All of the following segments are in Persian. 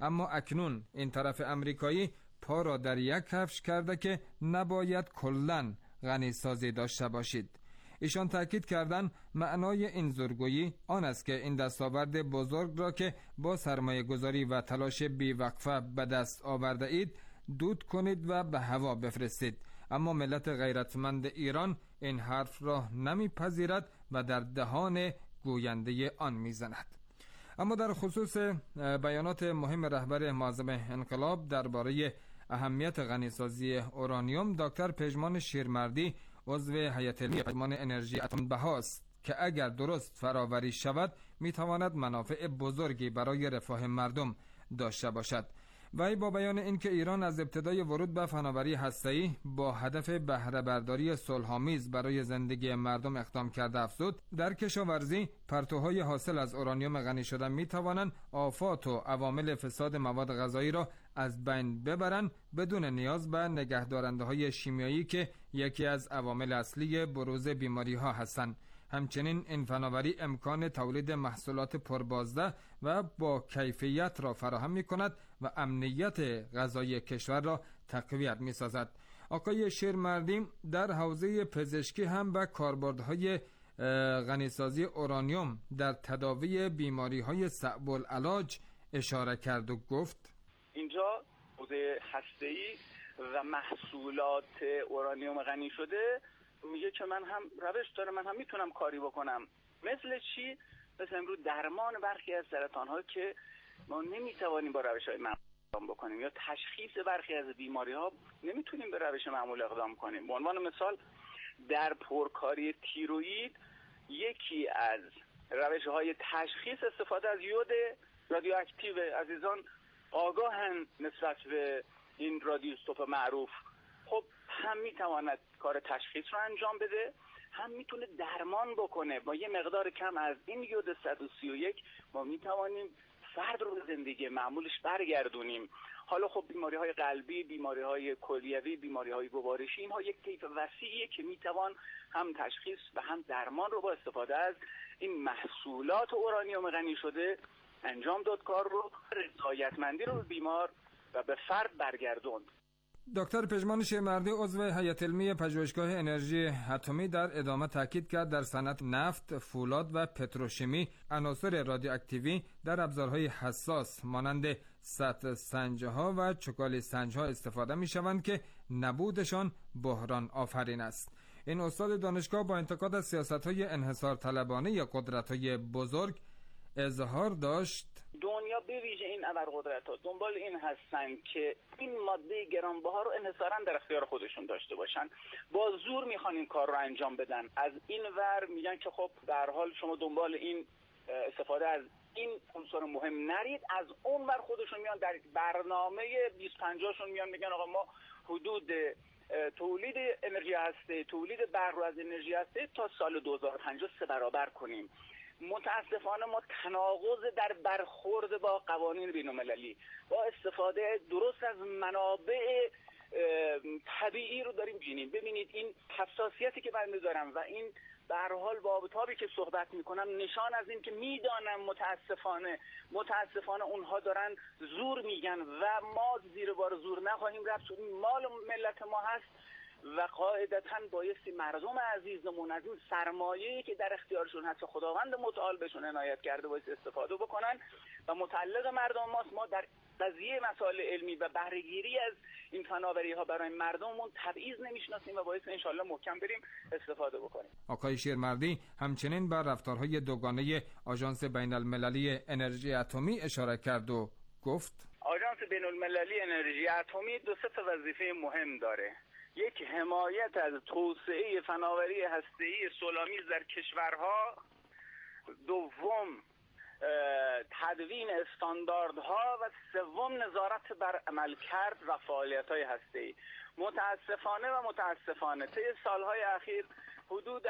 اما اکنون این طرف امریکایی پا را در یک کفش کرده که نباید کلاً غنیسازی داشته باشید. ایشان تاکید کردند معنای این زورگویی آن است که این دستاورد بزرگ را که با سرمایه گذاری و تلاش بیوقفه به دست آورده اید دود کنید و به هوا بفرستید. اما ملت غیرتمند ایران این حرف را نمیپذیرد و در دهان گوینده آن میزند. اما در خصوص بیانات مهم رهبر معظم انقلاب درباره اهمیت غنیسازی اورانیوم، دکتر پژمان شیرمردی عضو هیئت علمی سازمان انرژی اتمی بهاست که اگر درست فراوری شود میتواند منافع بزرگی برای رفاه مردم داشته باشد. وی با بیان اینکه ایران از ابتدای ورود به فناوری هسته‌ای با هدف بهره برداری صلح‌آمیز برای زندگی مردم اقدام کرده افزود در کشاورزی پرتوهای حاصل از اورانیوم غنی شده میتوانند آفات و عوامل فساد مواد غذایی را از بین ببرند بدون نیاز به نگهدارنده‌های شیمیایی که یکی از عوامل اصلی بروز بیماری‌ها هستند. همچنین این فناوری امکان تولید محصولات پربازده و با کیفیت را فراهم می کند و امنیت غذایی کشور را تقویت می سازد. آقای شیرمردی در حوزه پزشکی هم به کاربردهای غنیسازی اورانیوم در تداوی بیماری‌های صعب العلاج اشاره کرد و گفت اینجا حوزه هسته‌ای و محصولات اورانیوم غنی شده میگه که من هم روش داره، من هم میتونم کاری بکنم. مثل چی؟ مثل امروز درمان برخی از سرطان‌ها که ما نمیتوانیم با روش‌های معمول اقدام بکنیم، یا تشخیص برخی از بیماری‌ها نمیتونیم به روش معمول اقدام کنیم. به عنوان مثال در پرکاری تیروئید یکی از روش‌های تشخیص استفاده از یود رادیواکتیو. عزیزان آگاهن نسبت به این رادیویزوتوپ معروف. خب هم میتواند کار تشخیص رو انجام بده، هم میتونه درمان بکنه. با یه مقدار کم از این یود 131 ما میتوانیم فرد رو به زندگی معمولش برگردونیم. حالا خب بیماری‌های قلبی، بیماری‌های کلیوی، بیماری‌های گوارشی، اینها یک طیف وسیعیه که میتوان هم تشخیص و هم درمان رو با استفاده از این محصولات اورانیوم غنی شده انجام داد. کار رو رضایتمندی رو به بیمار و به فرد برگردوند. دکتر پژمان شیرمردی عضو هیئت علمی پژوهشگاه انرژی اتمی در ادامه تاکید کرد در صنعت نفت، فولاد و پتروشیمی عناصر رادیواکتیوی در ابزارهای حساس مانند سطح سنج‌ها و چکالی سنج‌ها استفاده می‌شوند که نبودشان بحران آفرین است. این استاد دانشگاه با انتقاد از سیاست‌های انحصار طلبانه قدرت‌های بزرگ اظهار داشت دنیا به ویژه این ابرقدرت‌ها دنبال این هستن که این ماده گرانبها رو انحصاراً در اختیار خودشون داشته باشن. با زور میخوان این کار رو انجام بدن. از این ور میگن که خب به هر حال شما دنبال این استفاده از این عنصر مهم نرید. از اون ور خودشون میان در برنامه 2050 شون میان میگن آقا ما حدود تولید انرژی هسته، تولید برق رو از انرژی هسته تا سال 2050 3 برابر کنیم. متاسفانه ما تناقض در برخورد با قوانین بین‌المللی با استفاده درست از منابع طبیعی رو داریم بینیم. ببینید این حساسیتی که بنده دارم و این به هر حال با آبتابی که صحبت میکنم نشان از این که میدانم متاسفانه اونها دارن زور میگن و ما زیر بار زور نخواهیم رفت. مال ملت ما هست و قاعدتاً بایستی مردم عزیزمون از این سرمایه‌ای که در اختیارشون هست خداوند متعال بهشون عنایت کرده بایستی استفاده بکنن و متعلق مردم ماست. ما در قضیه مسائل علمی و بهره‌گیری از این فناوری‌ها برای مردممون تبعیض نمی‌شناسیم و بایستی انشالله محکم بریم استفاده بکنیم. آقای شیرمردی همچنین بر رفتارهای دوگانه آژانس بین‌المللی انرژی اتمی اشاره کرد و گفت آژانس بین‌المللی انرژی اتمی 2 تا وظیفه مهم داره. یک، حمایت از توسعه فناوری هسته‌ای صلح‌آمیز در کشورها. دوم، تدوین استانداردها و سوم، نظارت بر عملکرد و فعالیت‌های هسته‌ای. متاسفانه طی سالهای اخیر حدود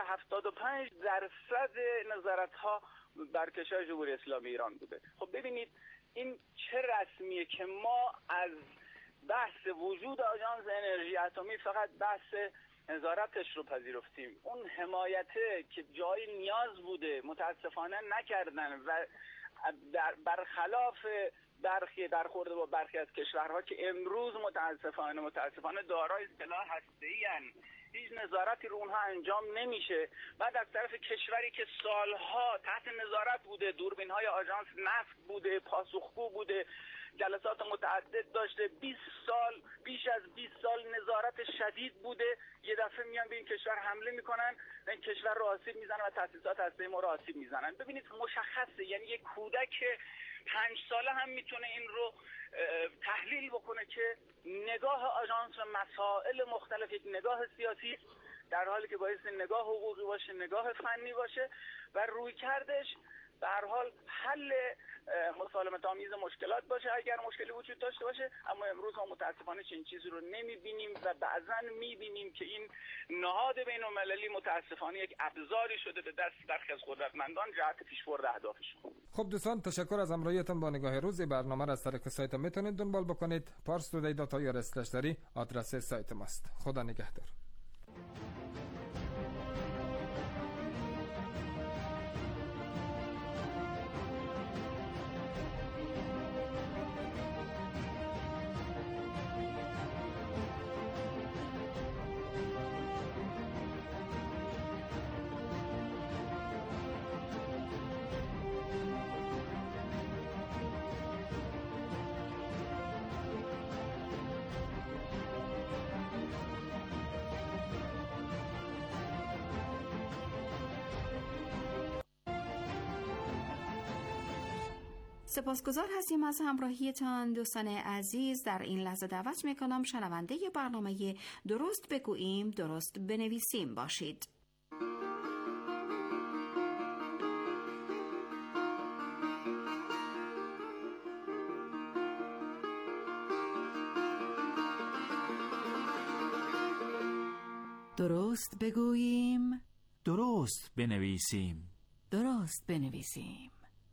75% نظارت‌ها بر کشور جمهوری اسلامی ایران بوده. خب ببینید این چه رسمیه که ما از بحث وجود آژانس انرژی اتمی فقط بحث نظارتش رو پذیرفتیم. اون حمایته که جای نیاز بوده متاسفانه نکردن و برخلاف برخورد با برخی از کشورها که امروز متاسفانه دارای سلاح هسته‌ای هستند، هیچ نظارتی رو اونها انجام نمیشه. بعد از طرف کشوری که سالها تحت نظارت بوده، دوربین‌های آژانس نفت بوده، پاسخگو بوده، جلسات متعدد داشته، بیش از 20 سال نظارت شدید بوده، یه دفعه میان به این کشور حمله میکنن، این کشور رو آسیب میزنن و تاسیسات هسته‌ای ما رو آسیب میزنن. ببینید مشخصه، یعنی یک کودک 5 ساله هم میتونه این رو تحلیل بکنه که نگاه آژانس و مسائل مختلف یک نگاه سیاسی، در حالی که باید نگاه حقوقی باشه، نگاه فنی باشه و روی کردش به هر حال حل مسالمت آمیز مشکلات باشه اگر مشکلی وجود داشته باشه. اما امروز ما متاسفانه چنین چیزی رو نمیبینیم و بعضا میبینیم که این نهاد بین‌المللی متاسفانه یک ابزاری شده به دست برخی از قدرتمندان جهت پیشبرد اهدافشون. خب دوستان، تشکر از همراهیتان با نگاه روز. برنامه را از طریق سایت میتونید دنبال بکنید. parstoday.ir/dari آدرس سایت ماست. خدا نگهدار. سپاسگزار هستیم از همراهیتان دوستان عزیز. در این لحظه دعوت میکنم شنونده برنامه درست بگوییم درست بنویسیم باشید. درست بگوییم درست بنویسیم. درست بنویسیم.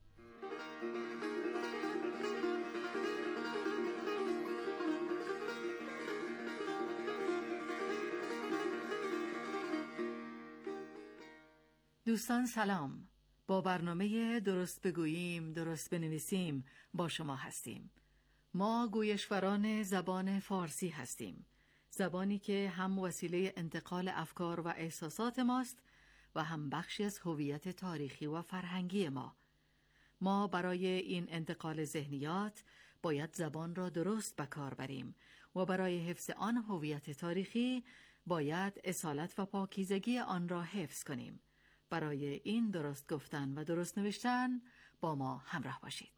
دوستان سلام، با برنامه درست بگوییم درست بنویسیم با شما هستیم. ما گویشوران زبان فارسی هستیم، زبانی که هم وسیله انتقال افکار و احساسات ماست و هم بخشی از هویت تاریخی و فرهنگی ما برای این انتقال ذهنیات باید زبان را درست به کار بریم و برای حفظ آن هویت تاریخی باید اصالت و پاکیزگی آن را حفظ کنیم. برای این درست گفتن و درست نوشتن با ما همراه باشید.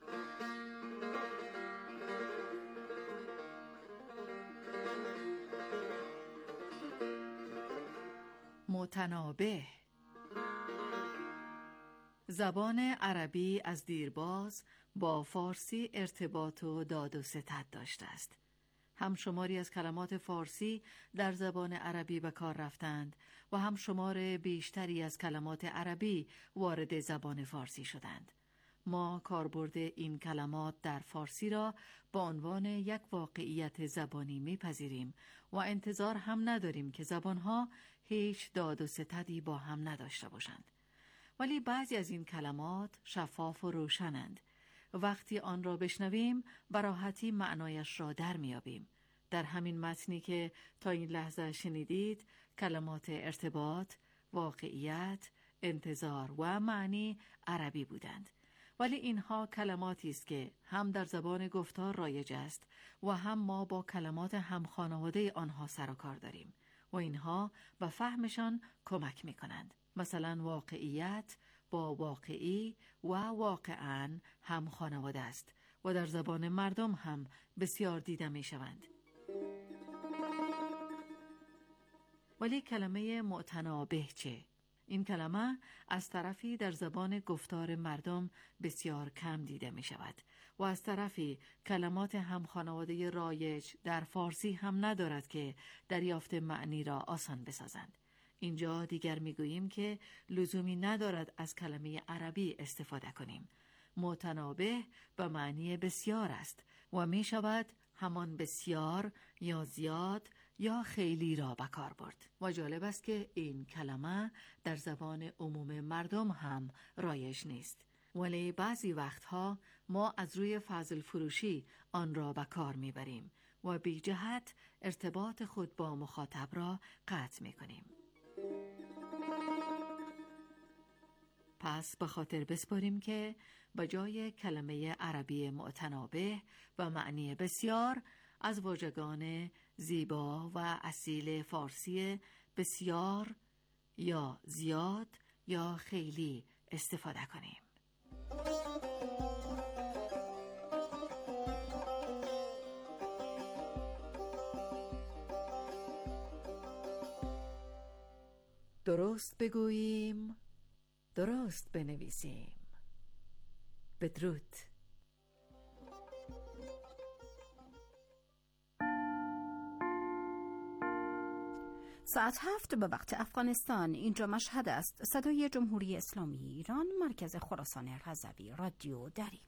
متنابه. زبان عربی از دیرباز با فارسی ارتباط و داد و ستد داشته است. هم شماری از کلمات فارسی در زبان عربی به کار رفتند و هم شمار بیشتری از کلمات عربی وارد زبان فارسی شدند. ما کاربرد این کلمات در فارسی را به عنوان یک واقعیت زبانی میپذیریم و انتظار هم نداریم که زبانها هیچ داد و ستدی با هم نداشته باشند. ولی بعضی از این کلمات شفاف و روشنند. وقتی آن را بشنویم به راحتی معنایش را در میابیم. در همین متنی که تا این لحظه شنیدید کلمات ارتباط، واقعیت، انتظار و معنی عربی بودند. ولی اینها کلماتی است که هم در زبان گفتار رایج است و هم ما با کلمات همخانواده آنها سر و کار داریم و اینها به فهمشان کمک می کنند. مثلا واقعیت با واقعی و واقعاً هم خانواده است و در زبان مردم هم بسیار دیده می شوند. ولی کلمه متنابه چه؟ این کلمه از طرفی در زبان گفتار مردم بسیار کم دیده می شود و از طرفی کلمات هم خانواده رایج در فارسی هم ندارد که دریافت معنی را آسان بسازند. اینجا دیگر میگوییم که لزومی ندارد از کلمه عربی استفاده کنیم. متنابه به معنی بسیار است و می شود همان بسیار یا زیاد یا خیلی را به کار برد. و جالب است که این کلمه در زبان عموم مردم هم رایج نیست. ولی بعضی وقتها ما از روی فضل فروشی آن را به کار میبریم و بی جهت ارتباط خود با مخاطب را قطع میکنیم. پس به خاطر بسپاریم که به جای کلمه عربی معتنابه و معنی بسیار از واژگان زیبا و اصیل فارسی بسیار یا زیاد یا خیلی استفاده کنیم. درست بگوییم، درست بنویسیم. بدرود. ساعت 7 به وقت افغانستان. اینجا مشهد است. صدای جمهوری اسلامی ایران، مرکز خراسان رضوی، رادیو دری.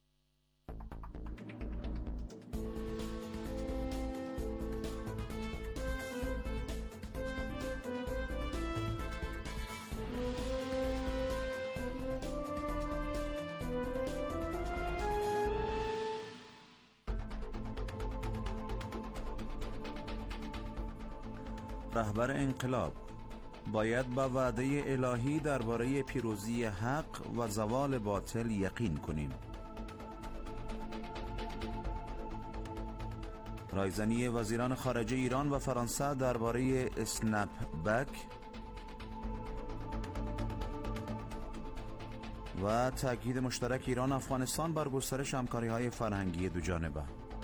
رهبر انقلاب: باید با وعده الهی درباره پیروزی حق و زوال باطل یقین کنیم. رایزنی وزیران خارجه ایران و فرانسه درباره اسنپ بک و تاکید مشترک ایران افغانستان بر گسترش همکاری‌های فرهنگی دوجانبه.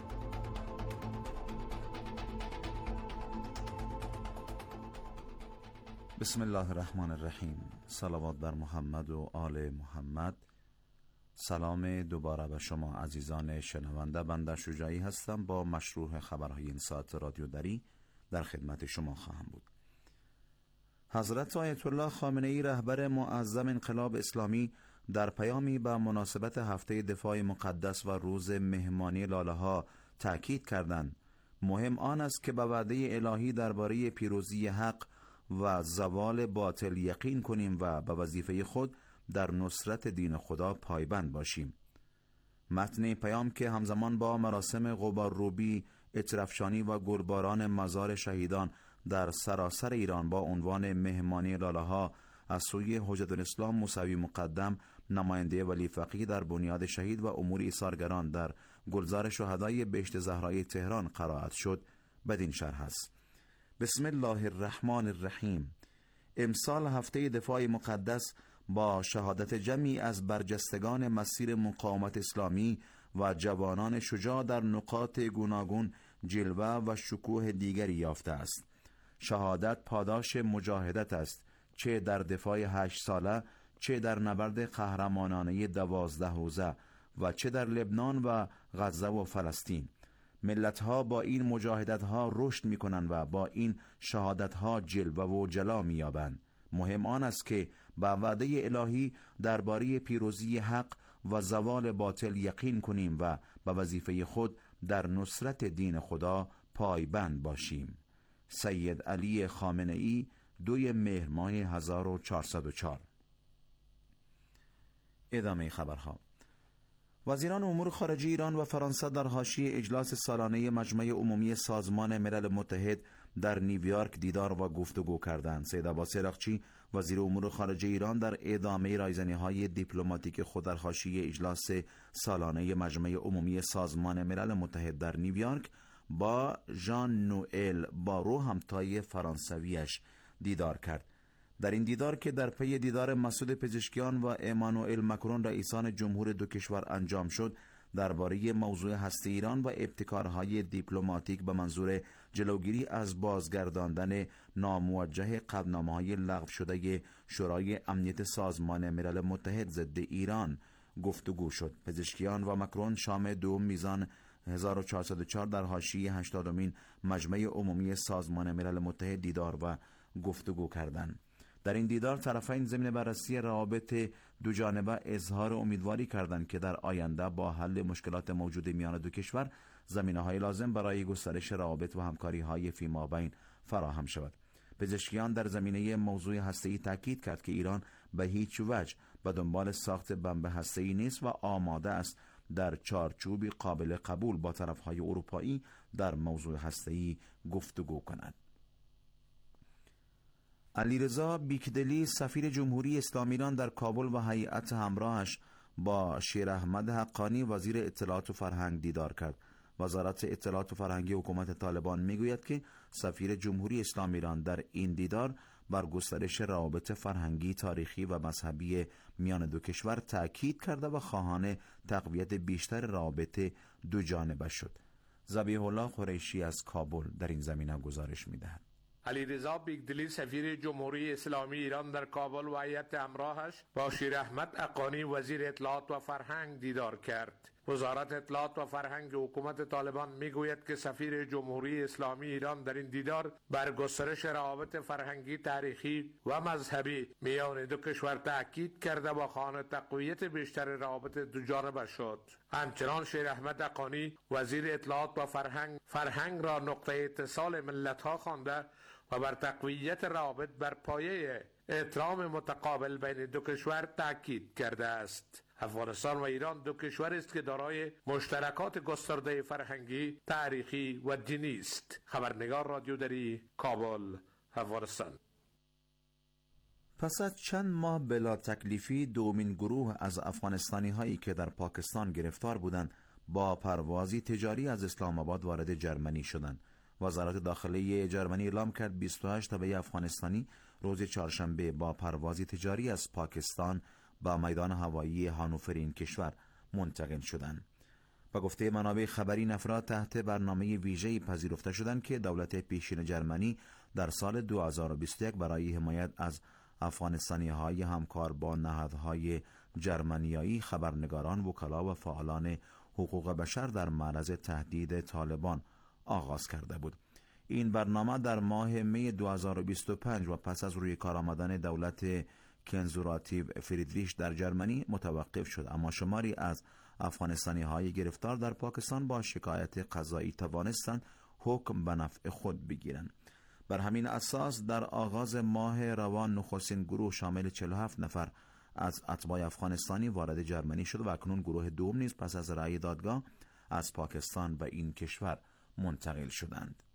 بسم الله الرحمن الرحیم. صلوات بر محمد و آل محمد. سلام دوباره به شما عزیزان شنونده. بنده شجاعی هستم. با مشروع خبرهای این ساعت رادیو دری در خدمت شما خواهم بود. حضرت آیت الله خامنه ای رهبر معظم انقلاب اسلامی در پیامی به مناسبت هفته دفاع مقدس و روز مهمانی لاله‌ها تأکید کردند مهم آن است که به وعده الهی درباره پیروزی حق و زوال باطل یقین کنیم و به وظیفه خود در نصرت دین خدا پایبند باشیم. متن پیام که همزمان با مراسم غبارروبی، عطرافشانی و گلباران مزار شهیدان در سراسر ایران با عنوان مهمانی لاله‌ها از سوی حجت الاسلام موسوی مقدم، نماینده ولی فقیه در بنیاد شهید و امور ایثارگران در گلزار شهدای بهشت زهرای تهران قرائت شد، بدین شرح است: بسم الله الرحمن الرحیم. امسال هفته دفاع مقدس با شهادت جمعی از برجستگان مسیر مقاومت اسلامی و جوانان شجاع در نقاط گوناگون جلوه و شکوه دیگری یافته است. شهادت پاداش مجاهدت است، چه در دفاع 8 ساله، چه در نبرد قهرمانانه 12 حوزه و چه در لبنان و غزه و فلسطین. ملت‌ها با این مجاهدت‌ها رشد می‌کنند و با این شهادت‌ها جلوه و جلا می‌یابند. مهم آن است که با وعده الهی درباره پیروزی حق و زوال باطل یقین کنیم و به وظیفه خود در نصرت دین خدا پایبند باشیم. سید علی خامنه ای، 2 مهر ماه 1404. ادامه خبرها. وزیران امور خارجه ایران و فرانسه در حاشیه اجلاس سالانه مجمع عمومی سازمان ملل متحد در نیویورک دیدار و گفتگو کردند. سید عباس عراقچی، وزیر امور خارجه ایران، در ادامه رایزنی‌های دیپلماتیک خود در حاشیه اجلاس سالانه مجمع عمومی سازمان ملل متحد در نیویورک با ژان نوئل بارو، همتای فرانسویش، دیدار کرد. در این دیدار که در پی دیدار مسعود پزشکیان و امانوئل مکرون رئیسان جمهور دو کشور انجام شد، درباره موضوع هسته ایران و ابتکارهای دیپلماتیک به منظور جلوگیری از بازگرداندن ناموجه قطعنامه‌های لغو شده شورای امنیت سازمان ملل متحد ضد ایران گفتگو شد. پزشکیان و مکرون شام 2 میزان 1404 در حاشیه 80مین مجمع عمومی سازمان ملل متحد دیدار و گفتگو کردند. در این دیدار طرفین ضمن بررسی روابط دوجانبه اظهار امیدواری کردند که در آینده با حل مشکلات موجود میان دو کشور زمینه‌های لازم برای گسترش روابط و همکاری‌های فیمابین فراهم شود. پزشکیان در زمینه موضوع هسته‌ای تاکید کرد که ایران به هیچ وجه به دنبال ساخت بمب هسته‌ای نیست و آماده است در چارچوبی قابل قبول با طرفهای اروپایی در موضوع هسته‌ای گفتگو کند. علیرضا بیکدلی سفیر جمهوری اسلامی ایران در کابل و هیئت همراهش با شیر احمد حقانی وزیر اطلاعات و فرهنگ دیدار کرد. وزارت اطلاعات و فرهنگی حکومت طالبان میگوید که سفیر جمهوری اسلامی ایران در این دیدار بر گسترش روابط فرهنگی، تاریخی و مذهبی میان دو کشور تأکید کرده و خواهان تقویت بیشتر روابط دو جانبه شد. ذبیح الله قریشی از کابل در این زمینه گزارش می‌دهد. علیرضا بیکدلی سفیر جمهوری اسلامی ایران در کابل و هیئت همراهش با شیر احمد حقانی وزیر اطلاعات و فرهنگ دیدار کرد. وزارت اطلاعات و فرهنگ حکومت طالبان میگوید که سفیر جمهوری اسلامی ایران در این دیدار بر گسترش روابط فرهنگی، تاریخی و مذهبی میان دو کشور تاکید کرده و خواهان تقویت بیشتر روابط دو جانبه شد. همچنان شیر احمد حقانی وزیر اطلاعات و فرهنگ را نقطه اتصال ملت‌ها خوانده و بر تقویت روابط بر پایه احترام متقابل بین دو کشور تاکید کرده است. افغانستان و ایران دو کشور است که دارای مشترکات گسترده فرهنگی، تاریخی و دینی است. خبرنگار رادیو دری، کابل، افغانستان. پس از چند ماه بلا تکلیفی دومین گروه از افغانستانی هایی که در پاکستان گرفتار بودند با پروازی تجاری از اسلام آباد وارد جرمنی شدند. وزارت داخلی جرمنی اعلام کرد 28 تابعه افغانستانی روز چهارشنبه با پروازی تجاری از پاکستان با میدان هوایی هانوفر این کشور منتقل شدند. با گفته منابع خبری این افراد تحت برنامه ویژه‌ای پذیرفته شدند که دولت پیشین جرمنی در سال 2021 برای حمایت از افغانستانی‌های همکار با نهادهای جرمنیایی، خبرنگاران، وکلا و فعالان حقوق بشر در معرض تهدید طالبان آغاز کرده بود. این برنامه در ماه می 2025 و پس از روی کار آمدن دولت کنزرواتیو فریدریش در جرمنی متوقف شد، اما شماری از افغانستانی های گرفتار در پاکستان با شکایت قضایی توانستند حکم به نفع خود بگیرند. بر همین اساس در آغاز ماه روان نخستین گروه شامل 47 نفر از اتباع افغانستانی وارد جرمنی شد و اکنون گروه دوم نیز پس از رأی دادگاه از پاکستان به این کشور منتقل شدند.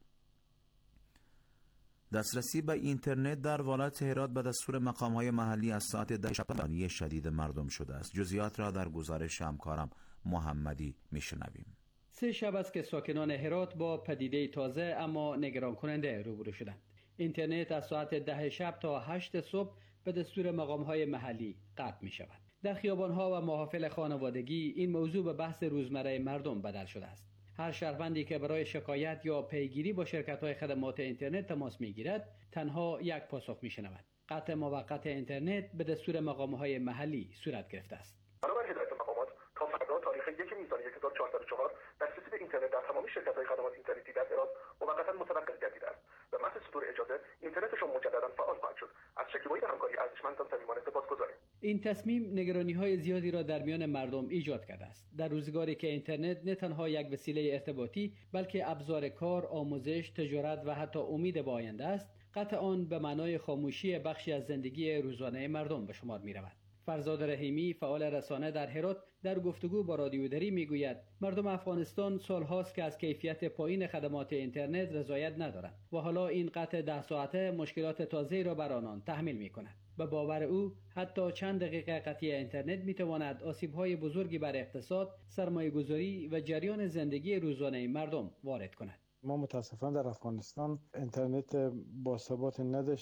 دسترسی به اینترنت در ولایت هرات به دستور مقام‌های محلی از ساعت 10 شب بحرانی شدید مردم شده است. جزئیات را در گزارش همکارم محمدی میشنویم. 3 شب است که ساکنان هرات با پدیده تازه اما نگران کننده روبرو شدند. اینترنت از ساعت 10 شب تا 8 صبح به دستور مقام‌های محلی قطع می شود. در خیابان‌ها و محافل خانوادگی این موضوع به بحث روزمره مردم بدل شده است. هر شهروندی که برای شکایت یا پیگیری با شرکت‌های خدمات اینترنت تماس می‌گیرد تنها یک پاسخ می‌شنود: قطع موقت اینترنت به دستور مقام‌های محلی صورت گرفته است. بنابر هدایت مقامات تا فردا تاریخ 1 نیسان 1404 دسترسی به اینترنت در تمام شرکت‌های خدمات اینترنتی در هرات موقتا متوقف گردیده است و محض صدور اجازه اینترنتشان مجددا فعال خواهد شد. از شکیبایی همکاری ارزشمندتان صمیمانه سپاسگزاریم. این تصمیم نگرانی‌های زیادی را در میان مردم ایجاد کرده است. در روزگاری که اینترنت نه تنها یک وسیله ارتباطی بلکه ابزار کار، آموزش، تجارت و حتی امید به آینده است، قطع آن به معنای خاموشی بخشی از زندگی روزانه مردم به شمار می‌رود. فرزاد رحیمی فعال رسانه در هرات در گفتگو با رادیو دری میگوید مردم افغانستان سالهاست که از کیفیت پایین خدمات اینترنت رضایت ندارند و حالا این قطع 10 ساعته مشکلات تازه‌ای را بر آنان تحمیل می‌کند. به باور او حتی چند دقیقه قطعی اینترنت می‌تواند آسیب‌های بزرگی بر اقتصاد، سرمایه‌گذاری و جریان زندگی روزانه مردم وارد کند. ما متاسفانه در افغانستان اینترنت باثبات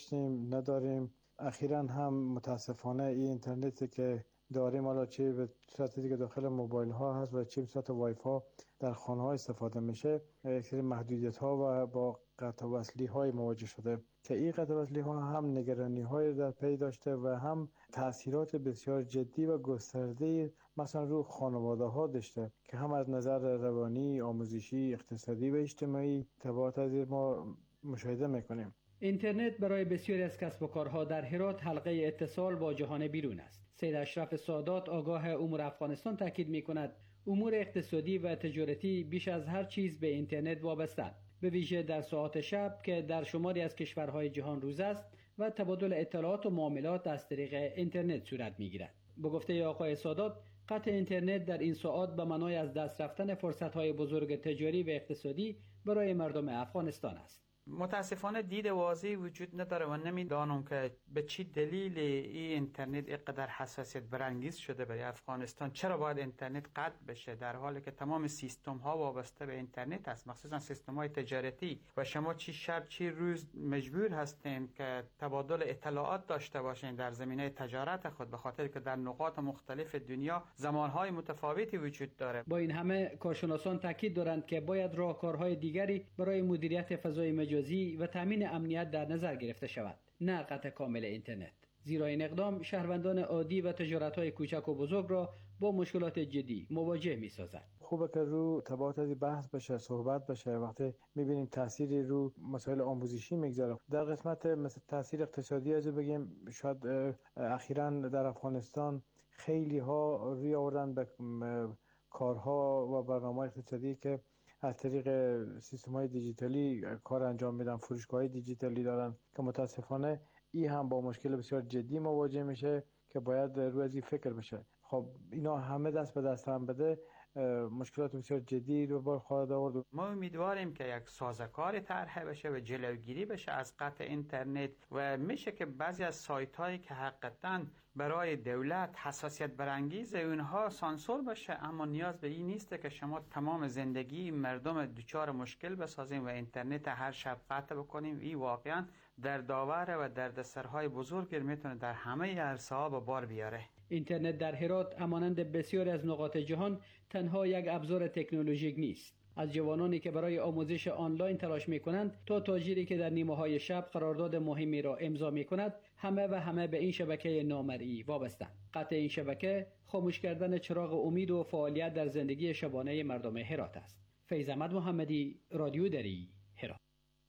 نداریم. اخیراً هم متاسفانه این اینترنتی که داریم حالا چه به صورتی که داخل موبایل ها هست و چه به صورت وای فای در خانه ها استفاده میشه، یک سری محدودیت ها و با قطع وصلی های مواجه شده که این قطع وصلی ها هم نگرانی های در پی داشته و هم تاثیرات بسیار جدی و گسترده مثلا رو خانواده ها داشته که هم از نظر روانی، آموزشی، اقتصادی و اجتماعی تبعات از ما مشاهده میکنیم. اینترنت برای بسیاری از کسب و کارها در هرات حلقه اتصال با جهان بیرون است. سید اشرف سادات آگاه امور افغانستان تاکید می‌کند امور اقتصادی و تجارتی بیش از هر چیز به اینترنت وابسته‌اند، به ویژه در ساعات شب که در شماری از کشورهای جهان روز است و تبادل اطلاعات و معاملات از طریق اینترنت صورت می‌گیرد. به گفته آقای سادات قطع اینترنت در این ساعات به معنای از دست رفتن فرصت‌های بزرگ تجاری و اقتصادی برای مردم افغانستان است. متاسفانه دید واضحی وجود نداره و نمیدانم که به چی دلیل این اینترنت اینقدر حساسیت برانگیز شده برای افغانستان. چرا باید اینترنت قطع بشه در حالی که تمام سیستم ها وابسته به اینترنت است، مخصوصا سیستم های تجارتی، و شما چی شب چی روز مجبور هستین که تبادل اطلاعات داشته باشین در زمینه تجارت خود، به خاطر که در نقاط مختلف دنیا زمانهای متفاوتی وجود داره. با این همه کارشناسان تاکید دارند که باید راهکارهای دیگری برای مدیریت فضای مجازی و تامین امنیت در نظر گرفته شود، نه قطع کامل اینترنت، زیرا این اقدام شهروندان عادی و تجارت‌های کوچک و بزرگ را با مشکلات جدی مواجه می‌سازد. خوبه که رو تبعات از بحث بشه، صحبت بشه. وقتی می‌بینیم تأثیری رو مسائل آموزشی میگذاره، در قسمت مثل تأثیر اقتصادی از بگیم، شاید اخیراً در افغانستان خیلی ها روی آوردن به کارها و برنامه اقتصادی که از طریق سیستم‌های دیجیتالی کار انجام میدن، فروشگاه‌های دیجیتالی دارن که متاسفانه این هم با مشکل بسیار جدی مواجه میشه که باید روی از این فکر بشه. خب اینا همه دست به دست هم بده، مشکلات بسیار جدی رو بار خواهد آورد. ما امیدواریم که یک سازوکار طرح بشه و جلوگیری بشه از قطع اینترنت و میشه که بعضی از سایت‌هایی که حقیقتاً برای دولت حساسیت برانگیز اونها سانسور بشه، اما نیاز به این نیست که شما تمام زندگی مردم دچار مشکل بسازیم و اینترنت هر شب قطع بکنیم. این واقعاً در داوره و دردسرهای بزرگی میتونه در همه عرصه‌ها به بار بیاره. اینترنت در هرات همانند بسیاری از نقاط جهان تنها یک ابزار تکنولوژیک نیست. از جوانانی که برای آموزش آنلاین تلاش می‌کنند تا تاجری که در نیمه‌های شب قرارداد مهمی را امضا می‌کند، همه به این شبکه نامرئی وابستند. قطع این شبکه خاموش کردن چراغ امید و فعالیت در زندگی شبانه مردم هرات است. فیض احمد محمدی، رادیو دری، هرات.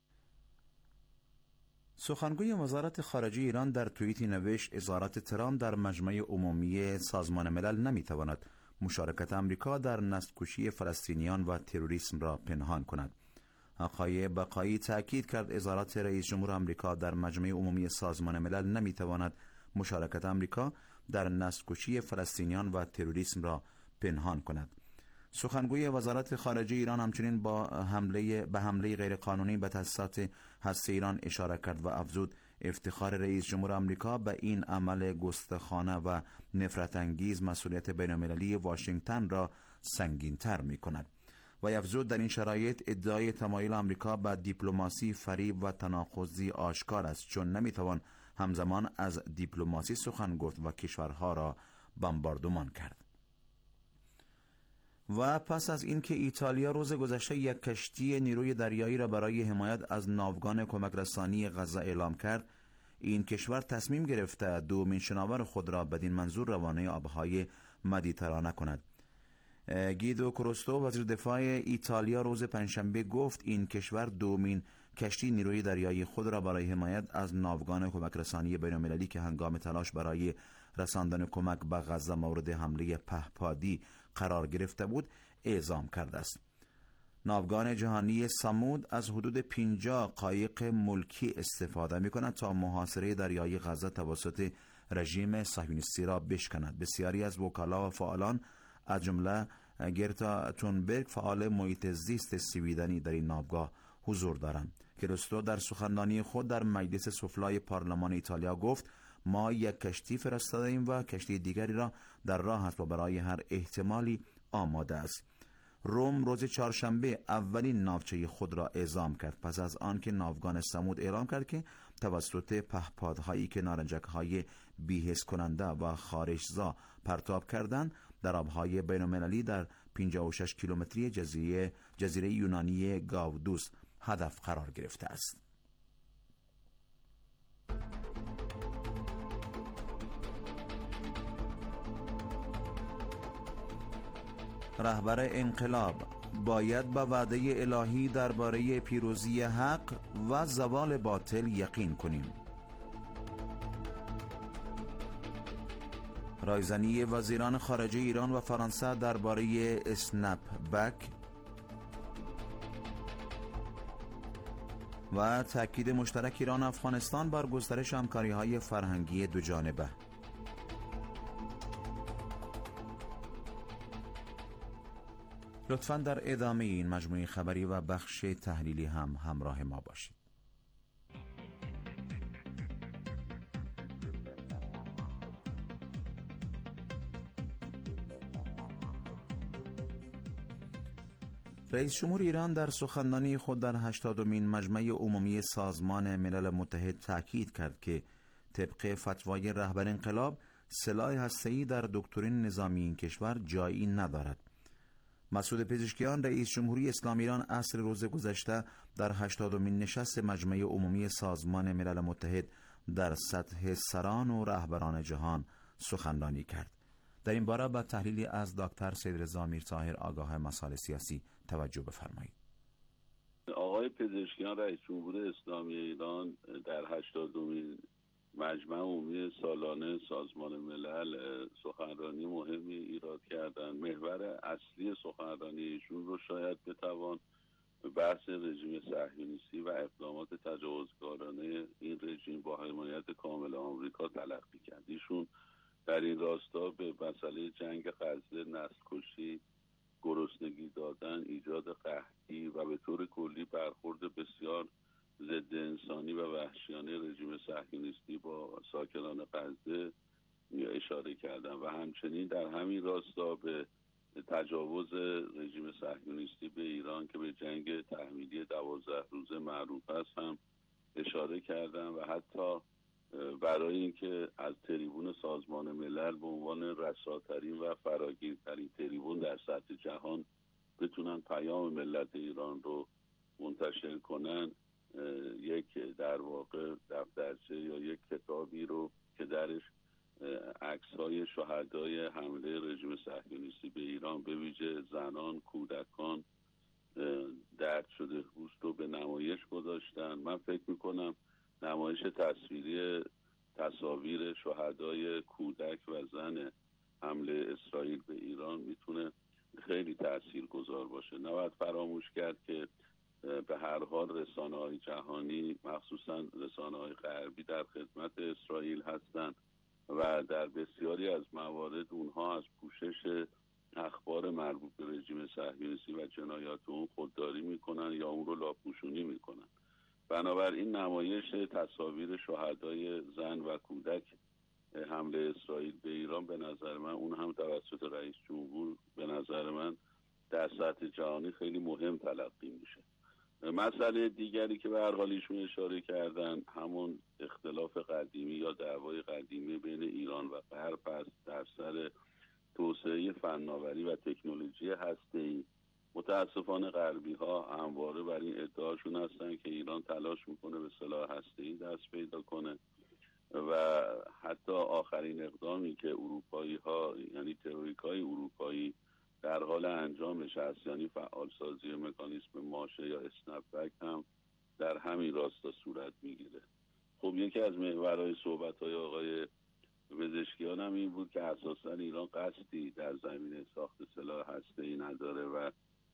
سخنگوی وزارت خارجه ایران در توییتی نوشت ازارت ترامپ در مجمع عمومی سازمان ملل نمیتواند مشارکت امریکا در نسل‌کشی فلسطینیان و تروریسم را پنهان کند. آقای بقایی تاکید کرد ازارت رئیس جمهور امریکا در مجمع عمومی سازمان ملل نمیتواند مشارکت امریکا در نسل‌کشی فلسطینیان و تروریسم را پنهان کند. سخنگوی وزارت خارجه ایران همچنین به حمله غیرقانونی به تأسیسات هسته ایران اشاره کرد و افزود افتخار رئیس جمهور آمریکا به این عمل گستاخانه و نفرت انگیز مسئولیت بین‌المللی واشنگتن را سنگین‌تر می‌کند. و افزود در این شرایط ادعای تمایل آمریکا به دیپلماسی فریب و تناقضی آشکار است، چون نمی‌توان همزمان از دیپلماسی سخن گفت و کشورها را بمباردمان کرد. و پس از اینکه ایتالیا روز گذشته یک کشتی نیروی دریایی را برای حمایت از ناوگان کمک رسانی غزه اعلام کرد، این کشور تصمیم گرفته دومین شناور خود را بدین منظور روانه آبهای مدیترانه کند. گیدو کروستو وزیر دفاع ایتالیا روز پنجشنبه گفت این کشور دومین کشتی نیروی دریایی خود را برای حمایت از ناوگان کمک رسانی بین‌المللی که هنگام تلاش برای رساندن کمک به غزه مورد حمله پهپادی قرار گرفته بود اعزام کرده است. ناوگان جهانی سمود از حدود 50 قایق ملکی استفاده می‌کند تا محاصره دریای غزه توسط رژیم صهیونیستی را بشکند. بسیاری از وکلا و فعالان از جمله گرتا تونبرگ فعال محیط زیست سویدنی در این ناوگاه حضور دارند. کروستو در سخنرانی خود در مجلس سفلای پارلمان ایتالیا گفت ما یک کشتی فرستادیم و کشتی دیگری را در راه است و برای هر احتمالی آماده است. روم روز چهارشنبه اولین ناوچه خود را اعزام کرد پس از آنکه ناوگان سمود اعلام کرد که توسط پهپادهایی که نارنجک‌های بی‌حس کننده و خارجزا پرتاب کردند در آبهای بین‌المللی در 56 کیلومتری جزیره یونانی گاودوس هدف قرار گرفته است. رهبر انقلاب باید به وعده الهی درباره پیروزی حق و زوال باطل یقین کنیم. رایزنی وزیران خارجه ایران و فرانسه درباره اسنپ بک و تاکید مشترک ایران و افغانستان بر گسترش همکاری‌های فرهنگی دو جانبه. لطفاً در ادامه این مجموعه خبری و بخش تحلیلی هم همراه ما باشید. رئیس جمهور ایران در سخنرانی خود در 80مین مجمع عمومی سازمان ملل متحد تاکید کرد که طبق فتوای رهبر انقلاب سلاح هسته‌ای در دکترین نظامی این کشور جایی ندارد. مسعود پزشکیان رئیس جمهوری اسلامی ایران عصر روز گذشته در 80مین نشست مجمع عمومی سازمان ملل متحد در سطح سران و رهبران جهان سخنرانی کرد. در این باره با تحلیلی از دکتر سیدرضا میرطاهر آگاه مسائل سیاسی توجه بفرمایید. آقای پزشکیان رئیس جمهور اسلامی ایران در 80مین مجمع عمومی سالانه سازمان ملل سخنرانی مهمی ایراد کردند. محور اصلی سخنرانی ایشون رو شاید بتوان بحث رژیم صهیونیستی و اقدامات تجاوزکارانه این رژیم با حمایت کامل آمریکا تلقی کرد. ایشون در این راستا به مسئله جنگ غزه، نسل‌کشی، گرسنگی دادن، ایجاد قحطی و به طور کلی برخورد بسیار ضد انسانی و وحشیانه رژیم صهیونیستی با ساکنان غزه اشاره کردن و همچنین در همین راستا به تجاوز رژیم صهیونیستی به ایران که به جنگ تحمیلی 12 روزه معروف است هم اشاره کردن و حتی برای اینکه از تریبون سازمان ملل به عنوان رساترین و فراگیرترین تریبون در سطح جهان بتونن پیام ملت ایران رو منتشر کنن، یک در واقع دفترچه یا یک کتابی رو که درش عکس‌های شهدای حمله رژیم صهیونیستی به ایران به ویژه زنان، کودکان درد شده پوست رو به نمایش گذاشتن. من فکر میکنم نمایش تصویری تصاویر شهدای کودک و زن حمله اسرائیل به ایران میتونه خیلی تاثیرگذار باشه. نباید فراموش کرد که به هر حال رسانه‌های جهانی مخصوصا رسانه‌های غربی در خدمت اسرائیل هستند و در بسیاری از موارد اونها از پوشش اخبار مربوط به رژیم صهیونیستی و جنایات اون خودداری میکنن یا اون رو لاپوشونی میکنن. بنابراین نمایش تصاویر شهدای زن و کودک حمله اسرائیل به ایران به نظر من، اون هم توسط رئیس جمهور، به نظر من در سطح جهانی خیلی مهم تلقی میشه. مسئله دیگری که به هر حال ایشون اشاره کردن همون اختلاف قدیمی یا دعوای قدیمی بین ایران و غرب است در سر توسعه فناوری و تکنولوژی هسته‌ای. متاسفانه غربی ها همواره بر این ادعاشون هستن که ایران تلاش میکنه به سلاح هسته‌ای دست پیدا کنه و حتی آخرین اقدامی که اروپایی ها یعنی تروریک های اروپایی در حال انجامش هست، یعنی فعالسازی مکانیسم ماشه یا اسنپ بک هم در همین راستا صورت میگیره. خب یکی از محورهای صحبت‌های آقای پزشکیان هم این بود که اساساً ایران قصدی در زمینه ساخت سلاح هسته‌ای نداره و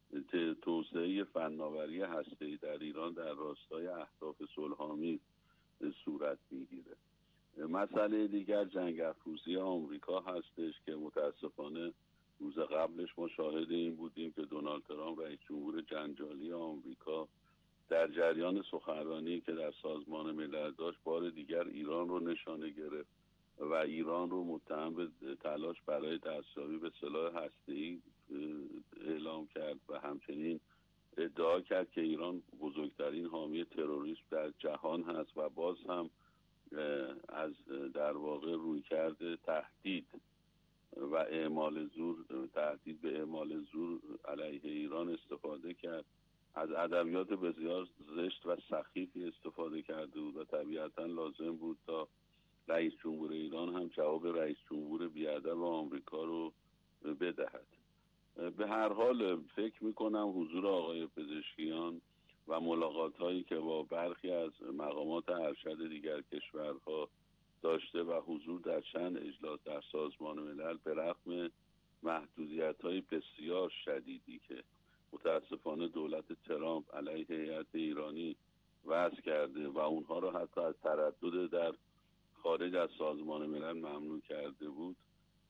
توسعه فناوری هسته‌ای در ایران در راستای اهداف صلح‌آمیز صورت میگیره. مسئله دیگر جنگ افروزی آمریکا هستش که متاسفانه روز قبلش ما شاهد این بودیم که دونالد ترامپ رئیس جمهور جنجالی آمریکا در جریان سخنرانی که در سازمان ملل داشت بار دیگر ایران رو نشانه گرفت و ایران رو متهم به تلاش برای دستیابی به سلاح هسته‌ای اعلام کرد و همچنین ادعا کرد که ایران بزرگترین حامی تروریسم در جهان هست و باز هم از در واقع رویکرد تهدید و اعمال زور، تهدید به اعمال زور علیه ایران استفاده کرد. از ادبیات بسیار زشت و سخیفی استفاده کرده بود و طبیعتا لازم بود تا رئیس جمهور ایران هم جواب رئیس جمهور بیادب آمریکا رو بدهد. به هر حال فکر میکنم حضور آقای پزشکیان و ملاقات هایی که با برخی از مقامات ارشد دیگر کشورها داشته و حضور در چند اجلاس در سازمان ملل به رغم محدودیت های بسیار شدیدی که متاسفانه دولت ترامپ علیه هیئت ایرانی وضع کرده و اونها رو حتی از تردد در خارج از سازمان ملل ممنوع کرده بود،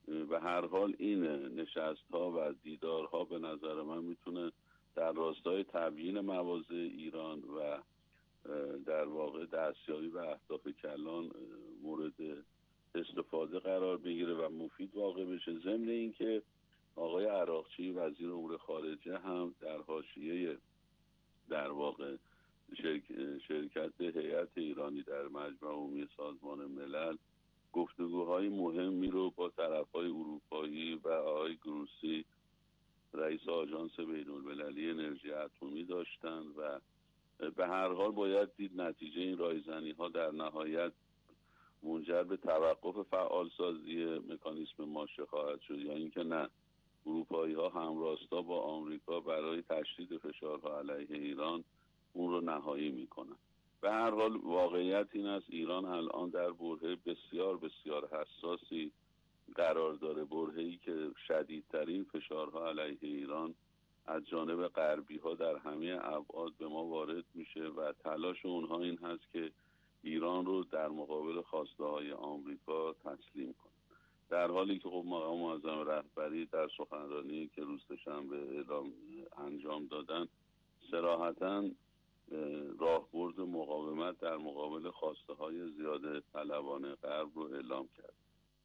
به هر حال این نشست‌ها و دیدارها به نظر من میتونه در راستای تبیین مواضع ایران و در واقع دستیابی به اهداف کلان مورد استفاده قرار بگیره و مفید واقع بشه. ضمن اینکه آقای عراقچی وزیر امور خارجه هم در حاشیه در واقع شرکت هیئت ایرانی در مجمع عمومی سازمان ملل گفتگوهای مهمی رو با طرف‌های اروپایی و آقای گروسی رئیس آژانس بین‌المللی انرژی اتمی داشتند و به هر حال باید دید نتیجه این رایزنی‌ها در نهایت منجر به توقف فعالسازی مکانیسم ماشه خواهد شد یا اینکه نه، اروپایی‌ها همراستا با آمریکا برای تشدید فشارها علیه ایران اون رو نهایی میکنن. به هر حال واقعیت این است ایران الان در برهه بسیار بسیار حساسی قرار داره، برهه‌ای که شدیدترین فشارها علیه ایران از جانب غربی‌ها در همه ابعاد به ما وارد میشه و تلاش اونها این هست که ایران رو در مقابل خواسته‌های آمریکا تسلیم کنه، در حالی که خب مقام معظم رهبری در سخنرانی که روز شنبه اعلام انجام دادن صراحتاً راهبرد مقاومت در مقابل خواسته‌های زیاده طلبانه غرب رو اعلام کرد.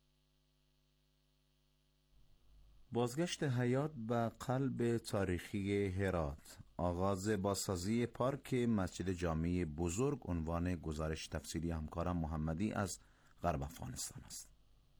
بازگشت حیات به قلب تاریخی هرات، آغاز بازسازی پارک مسجد جامع بزرگ عنوان گزارش تفصیلی همکارم محمدی از غرب افغانستان است.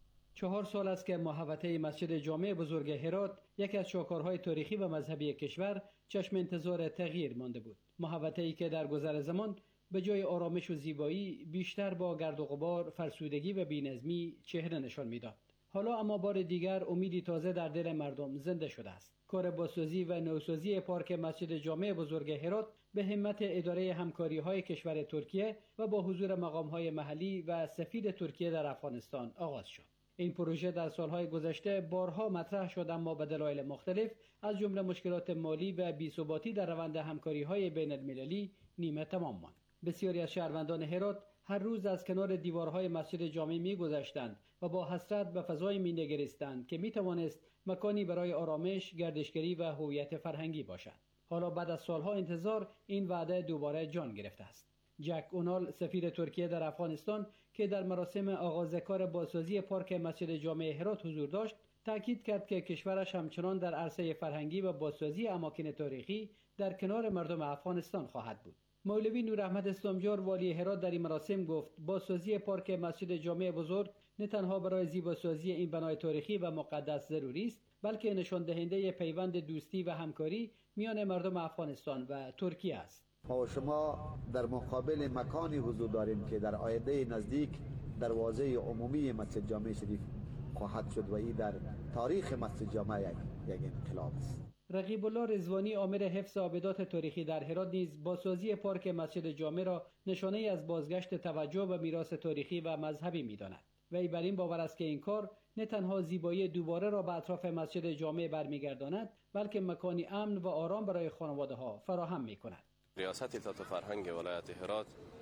4 سال است که محوطه مسجد جامع بزرگ هرات، یکی از شاهکارهای تاریخی و مذهبی کشور، چشم انتظار تغییر مانده بود. محوطه‌ای که در گذر زمان به جای آرامش و زیبایی بیشتر با گرد و غبار، فرسودگی و بی‌نظمی چهره نشان می‌داد. حالا اما بار دیگر امیدی تازه در دل مردم زنده شده است. کار بازسازی و نوسازی پارک مسجد جامع بزرگ هرات به همت اداره همکاری‌های کشور ترکیه و با حضور مقام‌های محلی و سفیر ترکیه در افغانستان آغاز شد. این پروژه در سالهای گذشته بارها مطرح شد، اما به دلایل مختلف از جمله مشکلات مالی و بی‌ثباتی در روند همکاری‌های بین‌المللی نیمه تمام ماند. بسیاری از شهروندان هرات هر روز از کنار دیوارهای مسجد جامع می‌گذشتند و با حسرت به فضای می‌نگریستند که می‌توانست مکانی برای آرامش، گردشگری و هویت فرهنگی باشد. حالا بعد از سالها انتظار این وعده دوباره جان گرفته است. جک اونال، سفیر ترکیه در افغانستان که در مراسم آغاز کار بازسازی پارک مسجد جامع هرات حضور داشت، تاکید کرد که کشورش همچنان در عرصه فرهنگی و بازسازی اماکن تاریخی در کنار مردم افغانستان خواهد بود. مولوی نوراحمد اسلامجار والی هرات در این مراسم گفت بازسازی پارک مسجد جامع بزرگ نه تنها برای زیباسازی این بنای تاریخی و مقدس ضروری است، بلکه نشان دهنده پیوند دوستی و همکاری میان مردم افغانستان و ترکیه است. ما و شما در مقابل مکانی حضور داریم که در آینده نزدیک دروازه عمومی مسجد جامع شریف خواهد شد و این در تاریخ مسجد جامع یک انقلاب است. رقیب الله رضوانی، آمر حفظ آبدات تاریخی در هرات، نیز بازسازی پارک مسجد جامع را نشانه از بازگشت توجه به میراث تاریخی و مذهبی می‌داند. وی بر این باور است که این کار نه تنها زیبایی دوباره را به اطراف مسجد جامع برمیگرداند، بلکه مکانی امن و آرام برای خانواده‌ها فراهم می‌کند. ریاست اطلاعات و فرهنگ ولایت هرات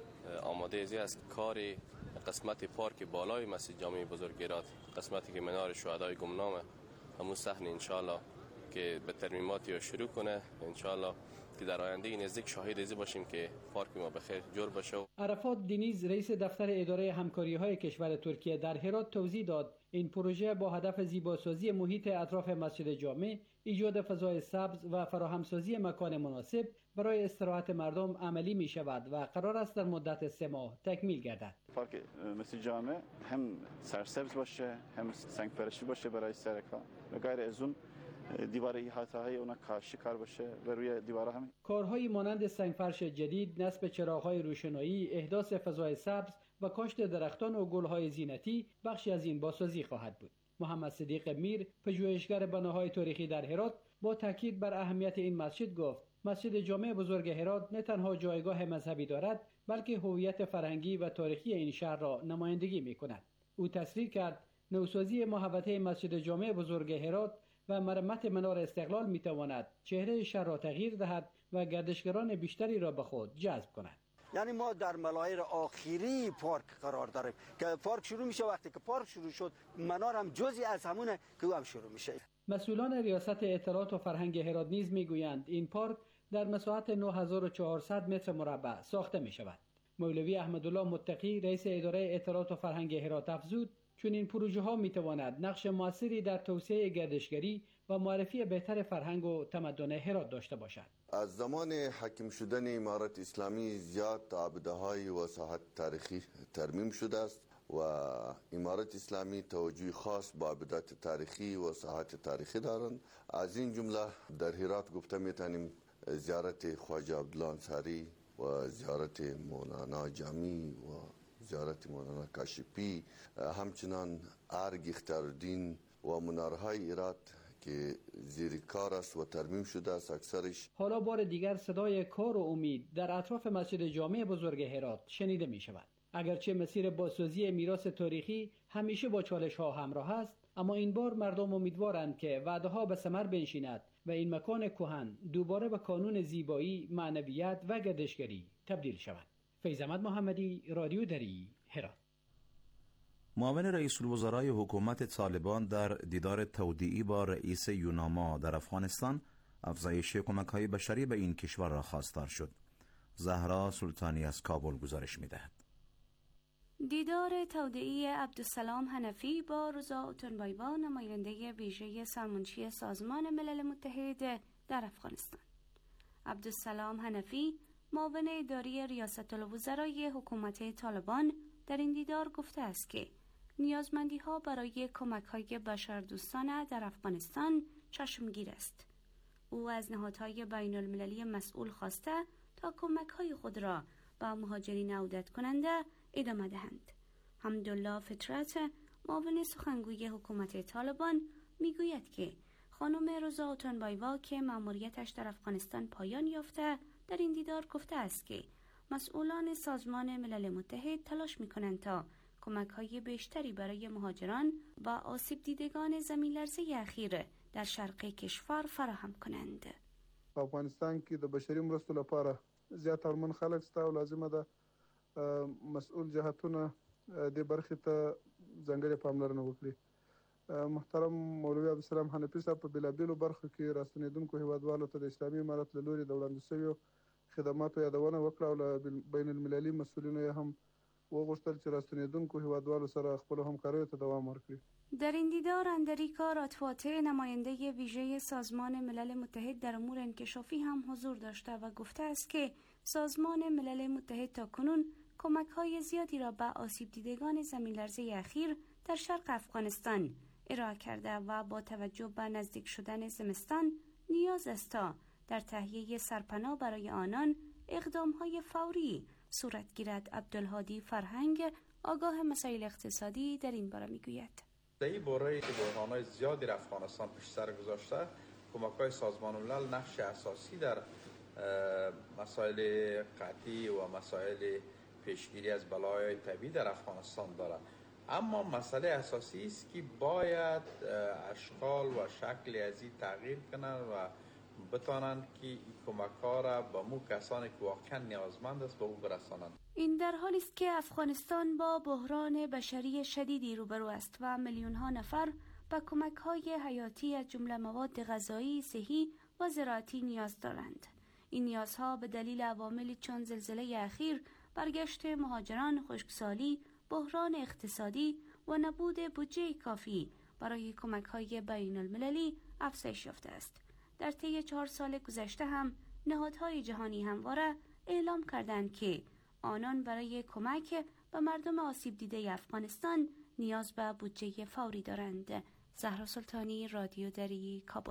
آماده ازی است کار قسمت پارک بالای مسجد جامع بزرگ هرات، قسمتی که منار شهدای گمنامه، همون صحن انشالله که به ترمیمات یا شروع کنه، انشالله که در آینده نزدیک شاهد ازی باشیم که پارک ما بخیر جور بشه. عرفات دینیز، رئیس دفتر اداره همکاری‌های کشور ترکیه در هرات، توضیح داد این پروژه با هدف زیباسازی محیط اطراف مسجد جامع، ایجاد فضای سبز و فراهمسازی مکان مناسب برای استراحت مردم عملی می شود و قرار است در مدت 3 ماه تکمیل گردد. پارک مسجد جامع هم سرسبز باشه، هم سنگ فرشی باشه برای سرکا و غیر از اون دیوار احاطه‌های اون کاشی کار باشه و روی دیوارها هم کارهایی مانند سنگفرش جدید، نصب چراغ‌های روشنایی، احداث فضای سبز و کاشت درختان و گل‌های زینتی بخشی از این بازسازی خواهد بود. محمد صدیق میر، پژوهشگر بناهای تاریخی در هرات، با تاکید بر اهمیت این مسجد گفت مسجد جامع بزرگ هرات نه تنها جایگاه مذهبی دارد، بلکه هویت فرهنگی و تاریخی این شهر را نمایندگی می‌کند. او تصریح کرد نوسازی محوطه مسجد جامع بزرگ هرات و مرمت منار استقلال می‌تواند چهره شهر را تغییر دهد و گردشگران بیشتری را به خود جذب کند. یعنی ما در ملایر آخری پارک قرار داریم که پارک شروع میشه. وقتی که پارک شروع شد منار هم جزئی از همونه که او هم شروع میشه. مسئولان ریاست اطلاعات و فرهنگ هرات نیز میگویند این پارک در مساحت 9400 متر مربع ساخته می شود. مولوی احمدالله متقی رئیس اداره اطلاعات و فرهنگ هرات افزود چون این پروژه ها می تواند نقش موثری در توسعه گردشگری و معرفی بهتر فرهنگ و تمدن هرات داشته باشد. از زمان حاکم شدن امارت اسلامی زیاد عابده‌های و ساحات تاریخی ترمیم شده است و امارت اسلامی توجه خاص با عابدات تاریخی و ساحات تاریخی دارند. از این جمله در هرات گفته میتونیم زیارت خواجه عبدالله انصاری و زیارت مولانا جامی و زیارت مولانا کاشفی، همچنان ارگ اختیارالدین و منارهای هرات که زیر کار است و ترمیم شده است اکثرش. حالا بار دیگر صدای کار و امید در اطراف مسجد جامع بزرگ هرات شنیده می شود. اگرچه مسیر بازسازی میراث تاریخی همیشه با چالش ها همراه است، اما این بار مردم امیدوارند که وعده ها به ثمر بنشیند و این مکان کهن دوباره به کانون زیبایی، معنویت و گردشگری تبدیل شود. فیض احمد محمدی، رادیو دری، هرات. معاون رئیس الوزرای حکومت طالبان در دیدار تودیعی با رئیس یوناما در افغانستان افزایش کمک‌های بشری به این کشور را خواستار شد. زهرا سلطانی از کابل گزارش می‌دهد. دیدار تودیعی عبدالسلام حنفی با رضا اوتنبایوا، نماینده ویژه سرمنشی سازمان ملل متحد در افغانستان. عبدالسلام حنفی، معاون اداری ریاست الوزرای حکومت طالبان، در این دیدار گفته است که نیازمندی‌ها برای کمک‌های بشردوستانه در افغانستان چشمگیر است. او از نهادهای بین‌المللی مسئول خواسته تا کمک‌های خود را به مهاجرین عودت کننده ادامه دهند. حمدالله فطرت، معاون سخنگوی حکومت طالبان، میگوید که خانم رضا اوتنبایوا که مأموریتش در افغانستان پایان یافته، در این دیدار گفته است که مسئولان سازمان ملل متحد تلاش می‌کنند تا کمک‌های بیشتری برای مهاجران و آسیب دیدگان زمین‌لرزه اخیر در شرق کشور فراهم کنند. په افغانستان کې د بشري مرستو لپاره زیات اړمن خلک ستا او لازمه ده مسؤل جهتونه د برخې ته ځانګړې پاملرنه وکړي. محترم مولوي عبدالسلام حنفي صاحب په بېلابېلو برخو کې راستنېدونکو هیوادوالو ته د اسلامي امارت له لوري د وړاندې شویو خدماتو یادونه وکړه او له بین المللي مسؤلینو یې هم وغوښتل چې راستنېدونکو هیوادوالو سره خپلو همکاریو ته دوام ورکړي. در این دیدار اندریکا راتفاته، نماینده ویژه سازمان ملل متحد در امور انکشافی هم حضور داشته و گفته است که سازمان ملل متحد تاکنون کمک‌های زیادی را به آسیب دیدگان زمین‌لرزه اخیر در شرق افغانستان ارائه کرده و با توجه به نزدیک شدن زمستان نیاز است تا در تهیه سرپناه برای آنان اقدام‌های فوری صورت گیرد. عبدالهادی فرهنگ، آگاه مسائل اقتصادی، در این باره میگوید: در این باره که بحران‌های زیادی در افغانستان پیش سر گذاشته، کمک‌های سازمان ملل نقش اساسی در مسائل قحطی و مسائل پیشگیری از بلایای طبیعی در افغانستان دارد. اما مسئله اساسی است که باید اشکال و شکل از این تغییر کنند و بتوانند که این کمک‌ها را به مو کسانی که واقعا نیازمند است به او برسانند. این در حالی است که افغانستان با بحران بشری شدیدی روبرو است و میلیون‌ها نفر به کمک‌های حیاتی از جمله مواد غذایی، صحی و زراعتی نیاز دارند. این نیازها به دلیل عواملی چون زلزله اخیر، برگشت مهاجران، خشکسالی، بحران اقتصادی و نبود بودجه کافی برای کمک‌های بین‌المللی افزایش یافته است. در طی 4 سال گذشته هم نهادهای جهانی همواره اعلام کردند که آنان برای کمک به مردم آسیب دیده افغانستان نیاز به بودجه فوری دارند. زهرا سلطانی، رادیو دری، کابل.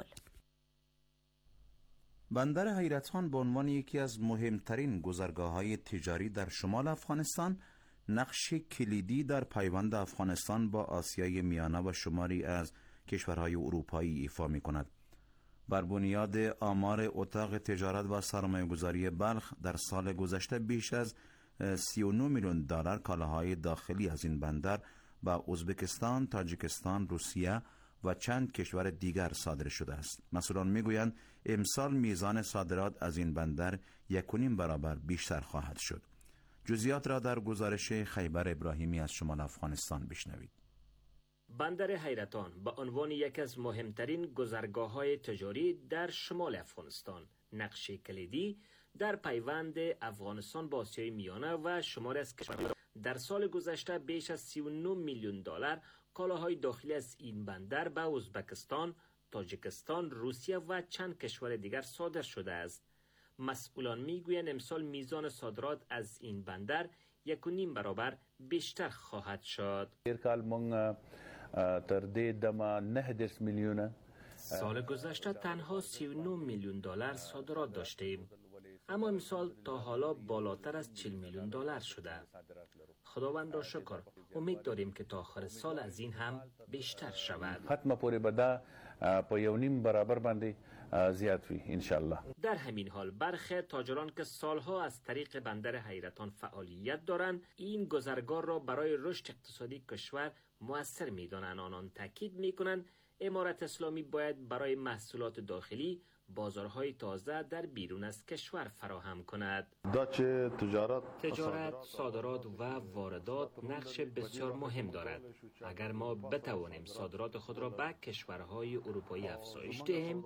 بندر حیرتان به عنوان یکی از مهمترین گذرگاه‌های تجاری در شمال افغانستان نقش کلیدی در پیوند افغانستان با آسیای میانه و شماری از کشورهای اروپایی ایفا می‌کند. بر بنیاد آمار اتاق تجارت و سرمایه‌گذاری بلخ در سال گذشته بیش از 39 میلیون دلار کالاهای داخلی از این بندر به ازبکستان، تاجیکستان، روسیه و چند کشور دیگر صادر شده است. مسئولان میگویند امسال میزان صادرات از این بندر 1.5 برابر بیشتر خواهد شد. جزئیات را در گزارش خیبر ابراهیمی از شمال افغانستان بشنوید. بندر حیرتان به عنوان یک از مهمترین گذرگاه‌های تجاری در شمال افغانستان نقش کلیدی در پیوند افغانستان با آسیای میانه و شماری از کشورها در سال گذشته بیش از 39 میلیون دلار کالاهای داخلی از این بندر به ازبکستان، تاجیکستان، روسیه و چند کشور دیگر صادر شده است. مسئولان میگویند امسال میزان صادرات از این بندر 1.5 برابر بیشتر خواهد شد. سال گذشته تنها 39 میلیون دلار صادرات داشتیم، اما امسال تا حالا بالاتر از 40 میلیون دلار شده. خداوند را شکر، امید داریم که تا آخر سال از این هم بیشتر شود. ختم پوری بده په 1.5 برابر باندې زیات وي ان شاء الله. در همین حال برخی تاجران که سالها از طریق بندر حیرتان فعالیت دارند این گذرگاه را برای رشد اقتصادی کشور مؤثر می‌دانند. آنان تاکید می‌کنند امارت اسلامی باید برای محصولات داخلی بازارهای تازه در بیرون از کشور فراهم کند. تجارت، صادرات و واردات نقش بسیار مهم دارد. اگر ما بتوانیم صادرات خود را به کشورهای اروپایی افزایش دهیم،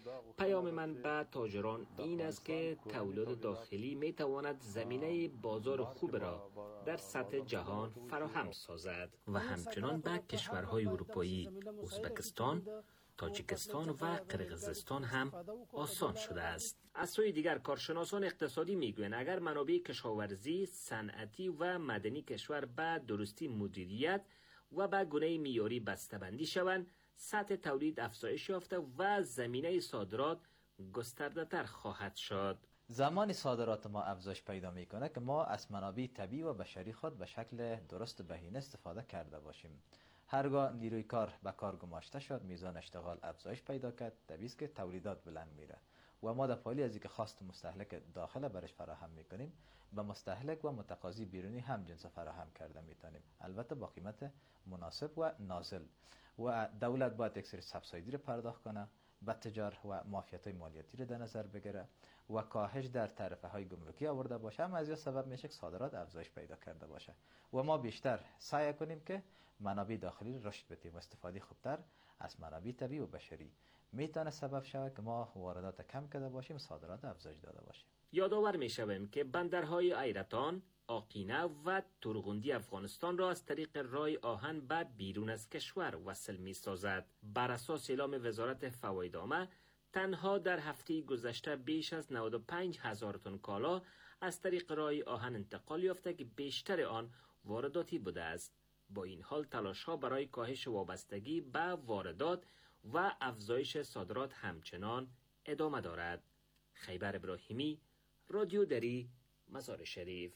پیام من به تاجران این است که تولید داخلی می تواند زمینه بازار خوب را در سطح جهان فراهم سازد و همچنان به کشورهای اروپایی، ازبکستان، تاجیکستان و قرقیزستان هم آسان شده است. از سوی دیگر کارشناسان اقتصادی میگویند اگر منابع کشاورزی، صنعتی و مدنی کشور به درستی مدیریت و به گونه معیاری بسته‌بندی شوند، سطح تولید افزایش یافته و زمینه صادرات گسترده‌تر خواهد شد. زمان صادرات ما افزایش پیدا میکنه که ما از منابع طبیعی و بشری خود به شکل درست و بهینه استفاده کرده باشیم. هرگاه نیروی کار به کار گماشته شد، میزان اشتغال افزایش پیدا کرد، طبیعی است که تولیدات بلند میره و ما در پالی از اینکه خواست مستهلک داخل برش فراهم میکنیم، به مستهلک و متقاضی بیرونی هم جنس فراهم کرده میتونیم، البته با قیمت مناسب و نازل. و دولت باید یک سری سبسایدی رو پرداخت کنه، به تجار و معافیت‌های مالیاتی رو در نظر بگیره و کاهش در تعرفه‌های گمرکی آورده باشه. هم از این سبب میشه که صادرات افزایش پیدا کرده باشه و ما بیشتر سعی کنیم که منابع داخلی رشد بدیم و استفاده خوبتر از منابع طبیعی و بشری میتونه سبب شود که ما واردات کم کرده باشیم، صادرات افزایش داده باشیم. یادآور میشویم که بندرهای حیرتان، آقینه و تورغوندی افغانستان را از طریق راه آهن به بیرون از کشور وصل می سازد. بر اساس اعلام وزارت فواید عامه تنها در هفته گذشته بیش از 95,000 تن کالا از طریق راه آهن انتقال یافته که بیشتر آن وارداتی بوده است. با این حال تلاش‌ها برای کاهش وابستگی به واردات و افزایش صادرات همچنان ادامه دارد. خیبر ابراهیمی، رادیو دری، مزار شریف.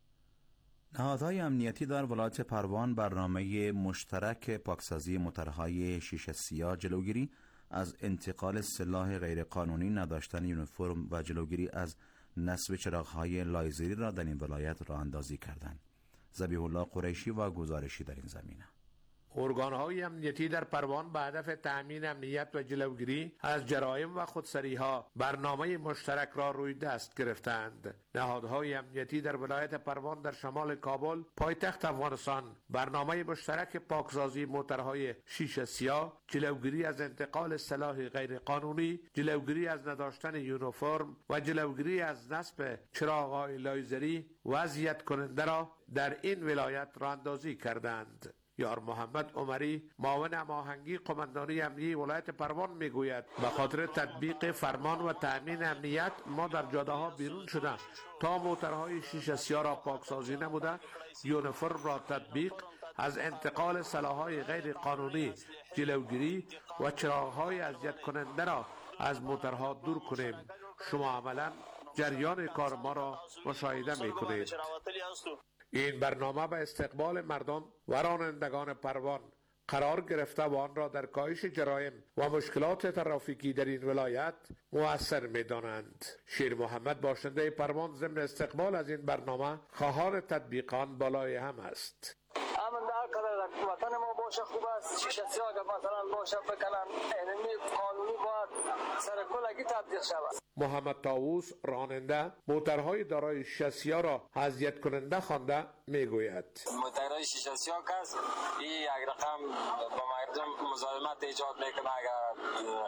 نهادهای امنیتی در ولایت پروان برنامه مشترک پاکسازی موترهای شیشه سیاه، جلوگیری از انتقال سلاح غیرقانونی، نداشتن یونیفرم و جلوگیری از نصب چراغ‌های لایزری را در این ولایت راه اندازی کردند. ذبیح الله قریشی و گزارشی در این زمینه. ارگان‌های امنیتی در پروان به هدف تأمین امنیت و جلوگیری از جرایم و خودسری‌ها برنامه مشترک را روی دست گرفتند. نهادهای امنیتی در ولایت پروان در شمال کابل، پایتخت افغانستان، برنامه مشترک پاکسازی موترهای شیشه سیاه، جلوگیری از انتقال سلاح غیرقانونی، جلوگیری از نداشتن یونیفرم و جلوگیری از نصب چراغ‌های لایزری و اذیت کننده را در این ولایت راه‌اندازی کردند. یار محمد عمری، معاون هماهنگی قماندانی امنیتی ولایت پروان میگوید به خاطر تطبیق فرمان و تأمین امنیت ما در جاده ها بیرون شدیم تا موترهای شیشه سیاه را پاکسازی نموده، یونیفرم را تطبیق، از انتقال سلاح‌های غیر قانونی جلوگیری و چراغ‌های اذیت کننده را از موترها دور کنیم. شما عملاً جریان کار ما را مشاهده میکنید. این برنامه به استقبال مردم و رانندگان پروان قرار گرفته و آن را در کاهش جرایم و مشکلات ترافیکی در این ولایت مؤثر می‌دانند. شیر محمد باشنده پروان ضمن استقبال از این برنامه خواهان تطبیق آن بالای هم است. امن در قدر در وطن ما باشه خوب است. شیشه سیاه اگر مثلا باشه بکنن اینمی قانونی باید سر کلگی تطبیق شود. محمد طاووس راننده موترهای دارای شیشه سیاه را اذیت کننده خوانده میگوید موترهای شیشه سیاه کس این یک رقم با مردم مزاحمت ایجاد میکنه. اگر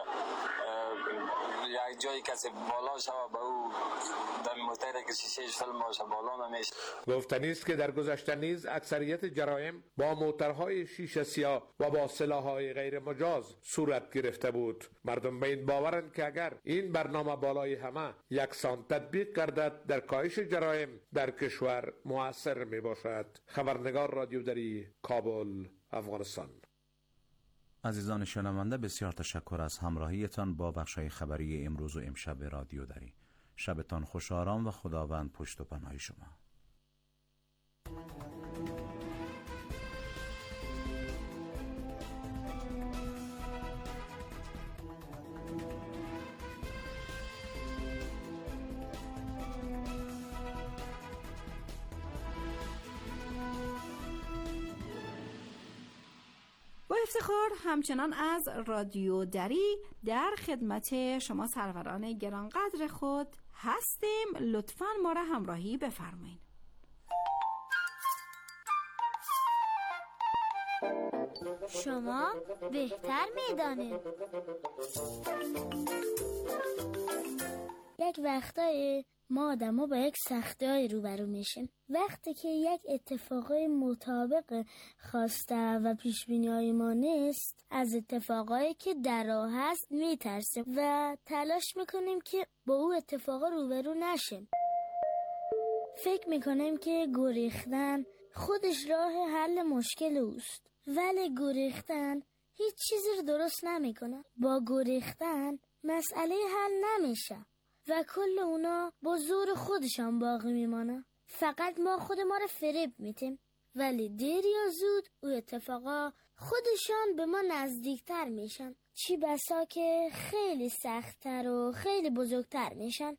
یک جایی کسی بالا شوه به او در موتری که شیشهش فیلم باشه بالا نمیشه. گفتنی است که در گذشته نیز اکثریت جرایم با موترهای شیشه سیاه و با سلاح‌های غیر مجاز صورت گرفته بود. مردم به این باورند که اگر این برنامه بالای همه یکسان تطبیق گردد در کاهش جرایم در کشور مؤثر می باشد. خبرنگار رادیو دری، کابل، افغانستان. عزیزان شنونده، بسیار تشکر از همراهیتان با بخش‌های خبری امروز و امشب رادیو دری. شبتان خوش آرام و خداوند پشت و پناه شما. با افتخار همچنان از رادیو دری در خدمت شما سروران گرانقدر خود هستیم. لطفاً ما را همراهی بفرمایید. شما بهتر میدانید. یک وقتای ما آدم‌ها با یک سختی‌های روبرو میشیم. وقتی که یک اتفاقای مطابق خواسته و پیش‌بینی‌های ما نیست، از اتفاقایی که در راه هست میترسیم و تلاش میکنیم که با او اتفاقا روبرو نشیم. فکر میکنیم که گریختن خودش راه حل مشکل اوست، ولی گریختن هیچ چیزی رو درست نمیکنه. با گریختن مسئله حل نمیشه و کل اونا با زور خودشان باقی میمانه. فقط ما خود ما رو فریب میتیم، ولی دیر یا زود او اتفاقا خودشان به ما نزدیکتر میشن، چی بسا که خیلی سختتر و خیلی بزرگتر میشن.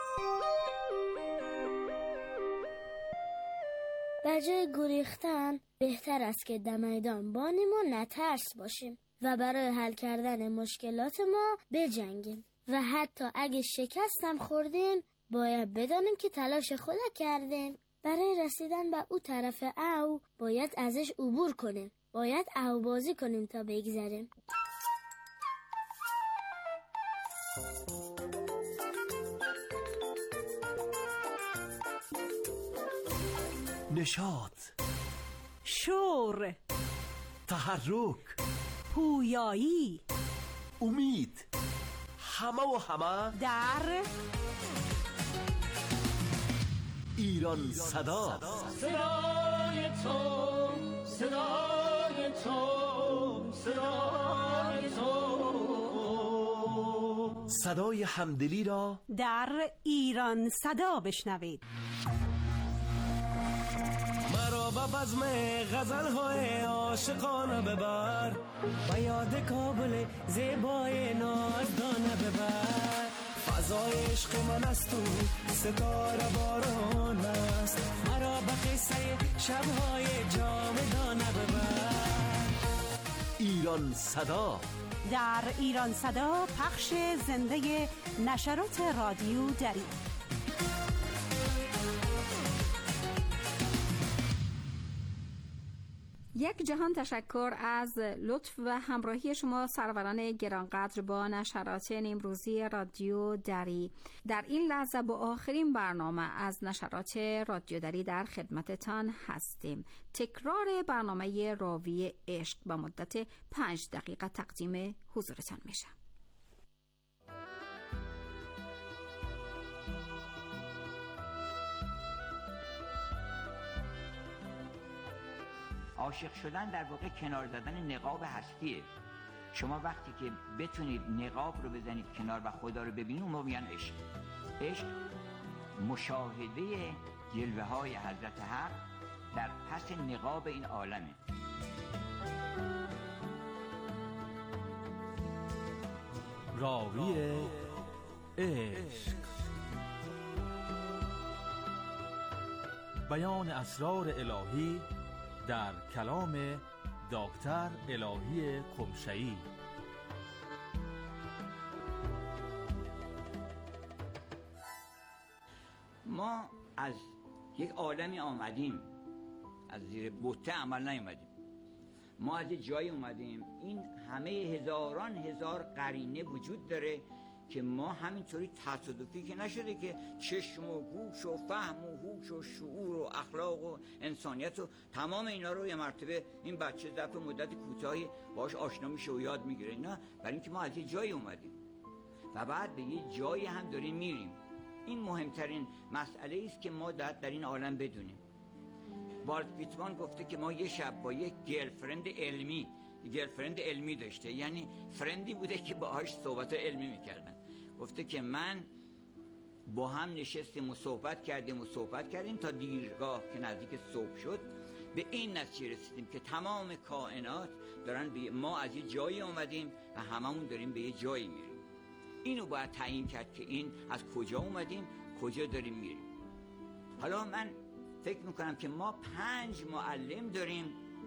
بجای گریختن بهتر است که در میدان بانیم و نترس باشیم و برای حل کردن مشکلات ما بجنگیم و حتی اگه شکست هم خوردیم باید بدانیم که تلاش خود کردیم. برای رسیدن به او طرف او باید ازش عبور کنیم، باید او بازی کنیم تا بگذریم. نشاط، شور، تحرک، پویایی، امید، همه در ایران صدا. صدای تو، صدای تو، صدای تو. صدای همدلی را در ایران صدا بشنوید. مرا به بزم غزل‌های عاشقانه ببر، و یاد کابل زیبای نازدانه ببر. فضای عشق من است و ستاره باران است، مرا به قصه شب‌های جاودانه ببر. ایران صدا. در ایران صدا پخش زنده نشرات رادیو دری. یک جهان تشکر از لطف و همراهی شما سروران گرانقدر با نشرات امروزی رادیو دری. در این لحظه با آخرین برنامه از نشرات رادیو دری در خدمتتان هستیم. تکرار برنامه راوی عشق به مدت 5 دقیقه تقدیم حضورتان میشه. عاشق شدن در واقع کنار زدن نقاب هستیه. شما وقتی که بتونید نقاب رو بزنید کنار و خدا رو ببینید، اون میگن عشق. عشق مشاهده جلوه های حضرت حق در پس نقاب این عالمه. راوی عشق، بیان اسرار الهی در کلام دکتر الهی قمشه‌ای. ما از یک عالمی آمدیم، از زیر بوته عمل نیومدیم. ما از یک جایی اومدیم. این همه هزاران هزار قرینه وجود داره که ما همینطوری تصادفی که نشده که چشم و گوش و فهم و هوش و شعور و اخلاق و انسانیت و تمام اینا رو یه مرتبه این بچه ظرف مدت کوتاهی باهاش آشنا میشه و یاد میگیره. اینا برای اینکه ما از یه جایی اومدیم و بعد به یه جایی هم داریم میریم. این مهمترین مسئله است که ما در این عالم بدونیم. والت ویتمن گفته که ما یه شب با یک گرلفرند علمی داشته، یعنی فرندی بوده که باهاش صحبت علمی میکردن. گفته که من با هم نشستیم و صحبت کردیم تا دیرگاه که نزدیک صبح شد به این نتیجه رسیدیم که تمام کائنات دارن ما از یه جایی اومدیم و هممون داریم به یه جایی میریم. اینو باید تعیین کرد که این از کجا اومدیم، کجا داریم میریم. حالا من فکر میکنم که ما 5 معلم داریم،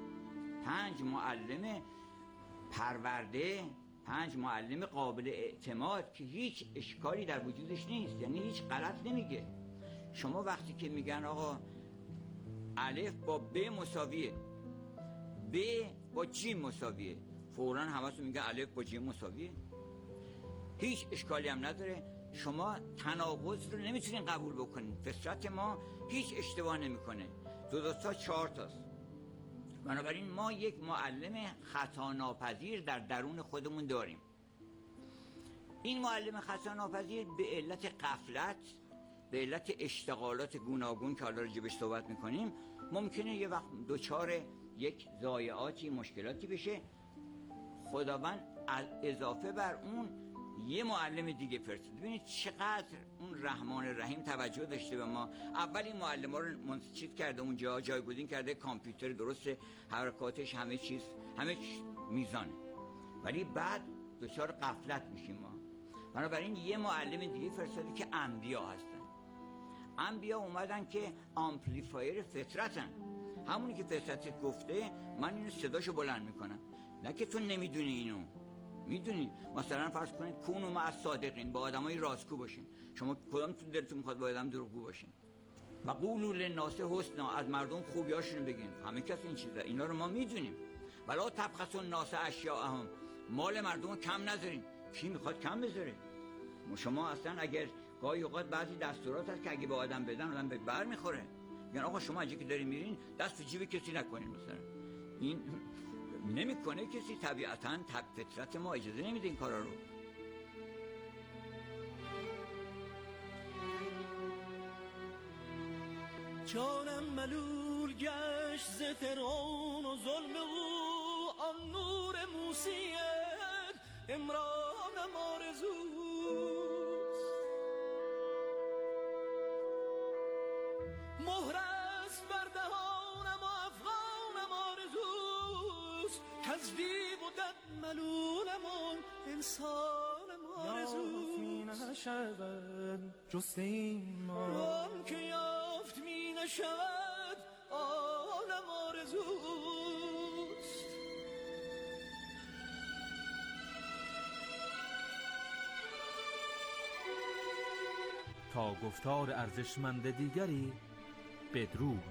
5 معلم پرورده، 5 معلم قابل اعتماد که هیچ اشکالی در وجودش نیست، یعنی هیچ غلط نمیگه. شما وقتی که میگن آقا الف با ب مساویه، ب با ج مساویه، فوراً همتون میگن الف با ج مساویه، هیچ اشکالی هم نداره. شما تناقض رو نمیتونین قبول بکنین. فطرت ما هیچ اشتباه نمیکنه. 2 تا 4 تاست. بنابراین ما یک معلم خطا ناپذیر در درون خودمون داریم. این معلم خطا ناپذیر به علت غفلت، به علت اشتغالات گوناگون که حالا راجعش صحبت میکنیم، ممکنه یه وقت دچار یک ضایعاتی، مشکلاتی بشه. خداوند اضافه بر اون یه معلم دیگه فرستاد. ببینید چقدر اون رحمان رحیم توجه داشته به ما. اول این معلم ها رو چیز کرده، اونجا جایگزین کرده، کامپیوتر درسته، حرکاتش همه چیز میزانه، ولی بعد دچار غفلت میشیم ما. بنابراین یه معلم دیگه فرستاده که انبیا هستن. انبیا اومدن که آمپلیفایر فطرتن، همونی که فطرت گفته من اینو صداشو بلند میکنم. نه که تو نمیدونی اینو، میدونی. مثلا فرض کنید کونو مع الصادقین، با آدمای راستگو باشین. شما کدومتون دلتون میخواد با آدم دروغگو باشین؟ و قولوا للناس حسنا، از مردم خوبیاشونو بگین. همه کس این چیزا، اینا رو ما میدونیم. ولا تبخسوا الناس اشیاءهم، مال مردم رو کم نذارین. کی میخواد کم بذاره؟ شما اصلا اگر گاهی اوقات بعضی دستورات هست که اگه به آدم بدن آدم به بر میخوره. میگن آقا شما اگه که دارین میرین دست تو جیب کسی نکنین. مثلا این نمیکنه کسی، طبیعتاً فطرت ما اجازه نمیده این کارا رو. جانم ملول گشت ز فرعون و ظلم او، آن نور موسیت امرانم آرزوست. مهرست بر دهانم و افغانم آرزوست، کز دیو و دد ملولم و انسانم آرزوست. یافت می نشود جست ایمان، آن که یافت می نشود آنم آرزوست. تا گفتار ارزشمند دیگری بدرود.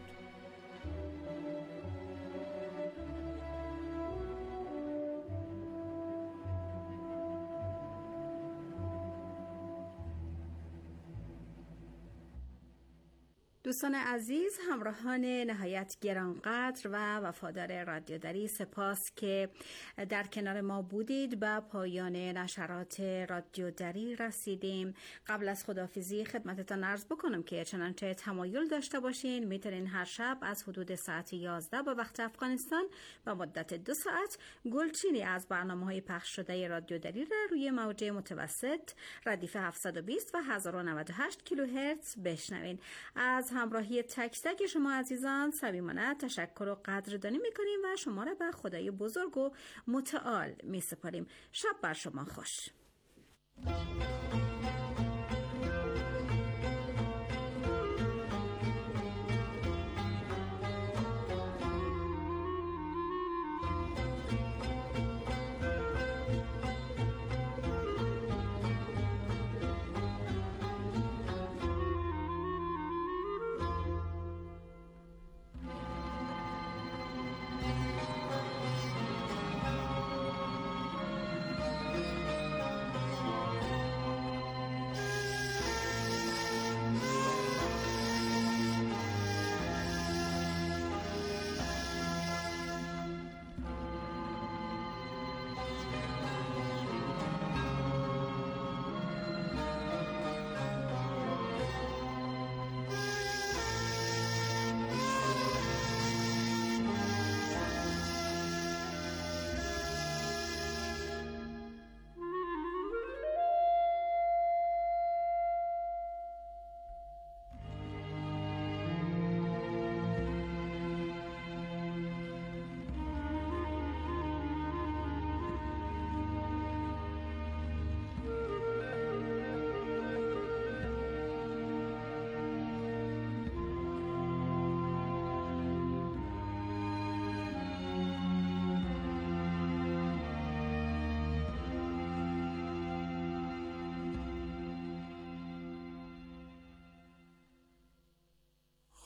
دوستان عزیز، همراهان نهایت گرانقدر و وفادار رادیو دری، سپاس که در کنار ما بودید. به پایان نشرات رادیو دری رسیدیم. قبل از خداحافظی خدمتتان عرض بکنم که چنانچه تمایل داشته باشین میتونین هر شب از حدود ساعت 11 به وقت افغانستان به مدت 2 ساعت گلچینی از برنامه‌های پخش شده رادیو دری را روی موج متوسط ردیف 720 و 1098 کیلوهرتز بشنوین. از همراهی تک تک شما عزیزان صمیمانه تشکر و قدردانی میکنیم و شما را به خدای بزرگ و متعال میسپاریم. شب بر شما خوش.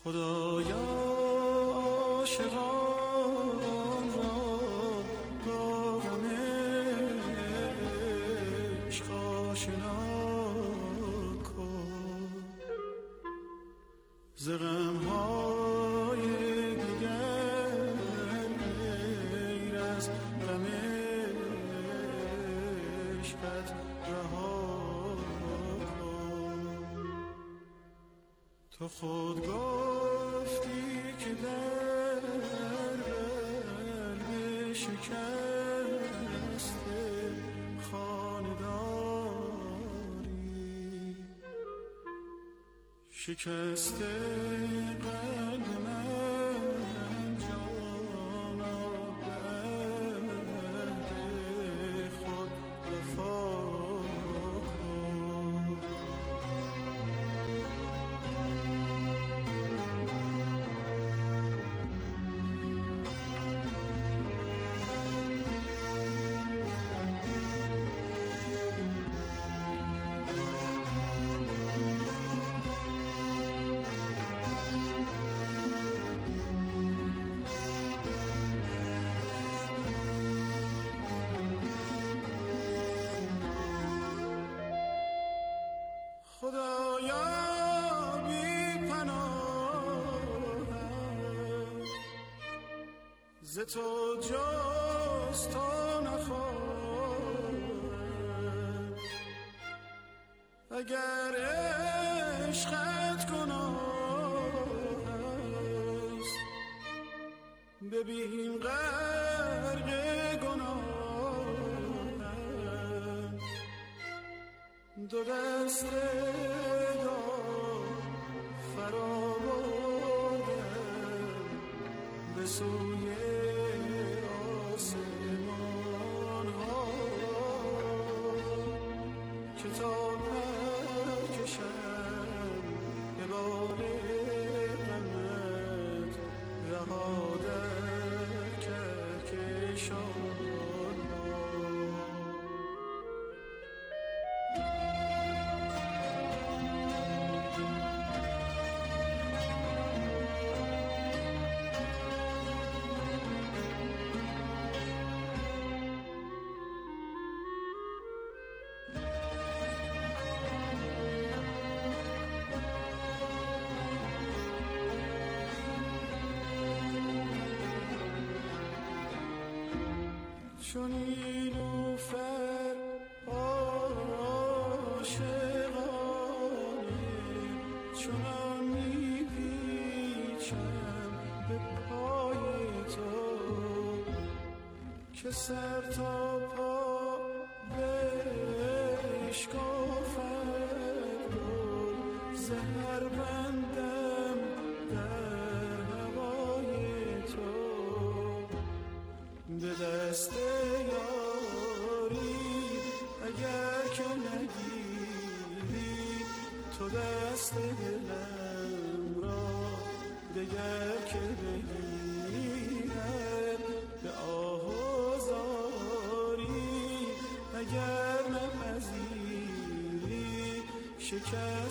خدایا عاشقان را با غم عشق آشنا کن، ز غم‌های دیگر غیر از غم عشقت رها کن. تو خود گفتی که در قلب شکسته خانه داری، شکسته قلب من جانا به عهد خود وفا کن. خدایا بی پناهم، ز تو جز تو نخواهم. اگر عشقت گناه است، ببین غرق گناهم. دو دست دار فرا بردم به سوی آسمان ها، که تا پر کشم به بال غمت رها در کهکشان. چون نیلوفر عاشقانه، چنان میپیچم به پای تو که سر تا پا بشکافد گل. زهر بندم در هوای تو، به دست یاری اگر که نگیری تو دست دلم را، دگر که بگیرد به آه و زاری. اگر نپذیری شکست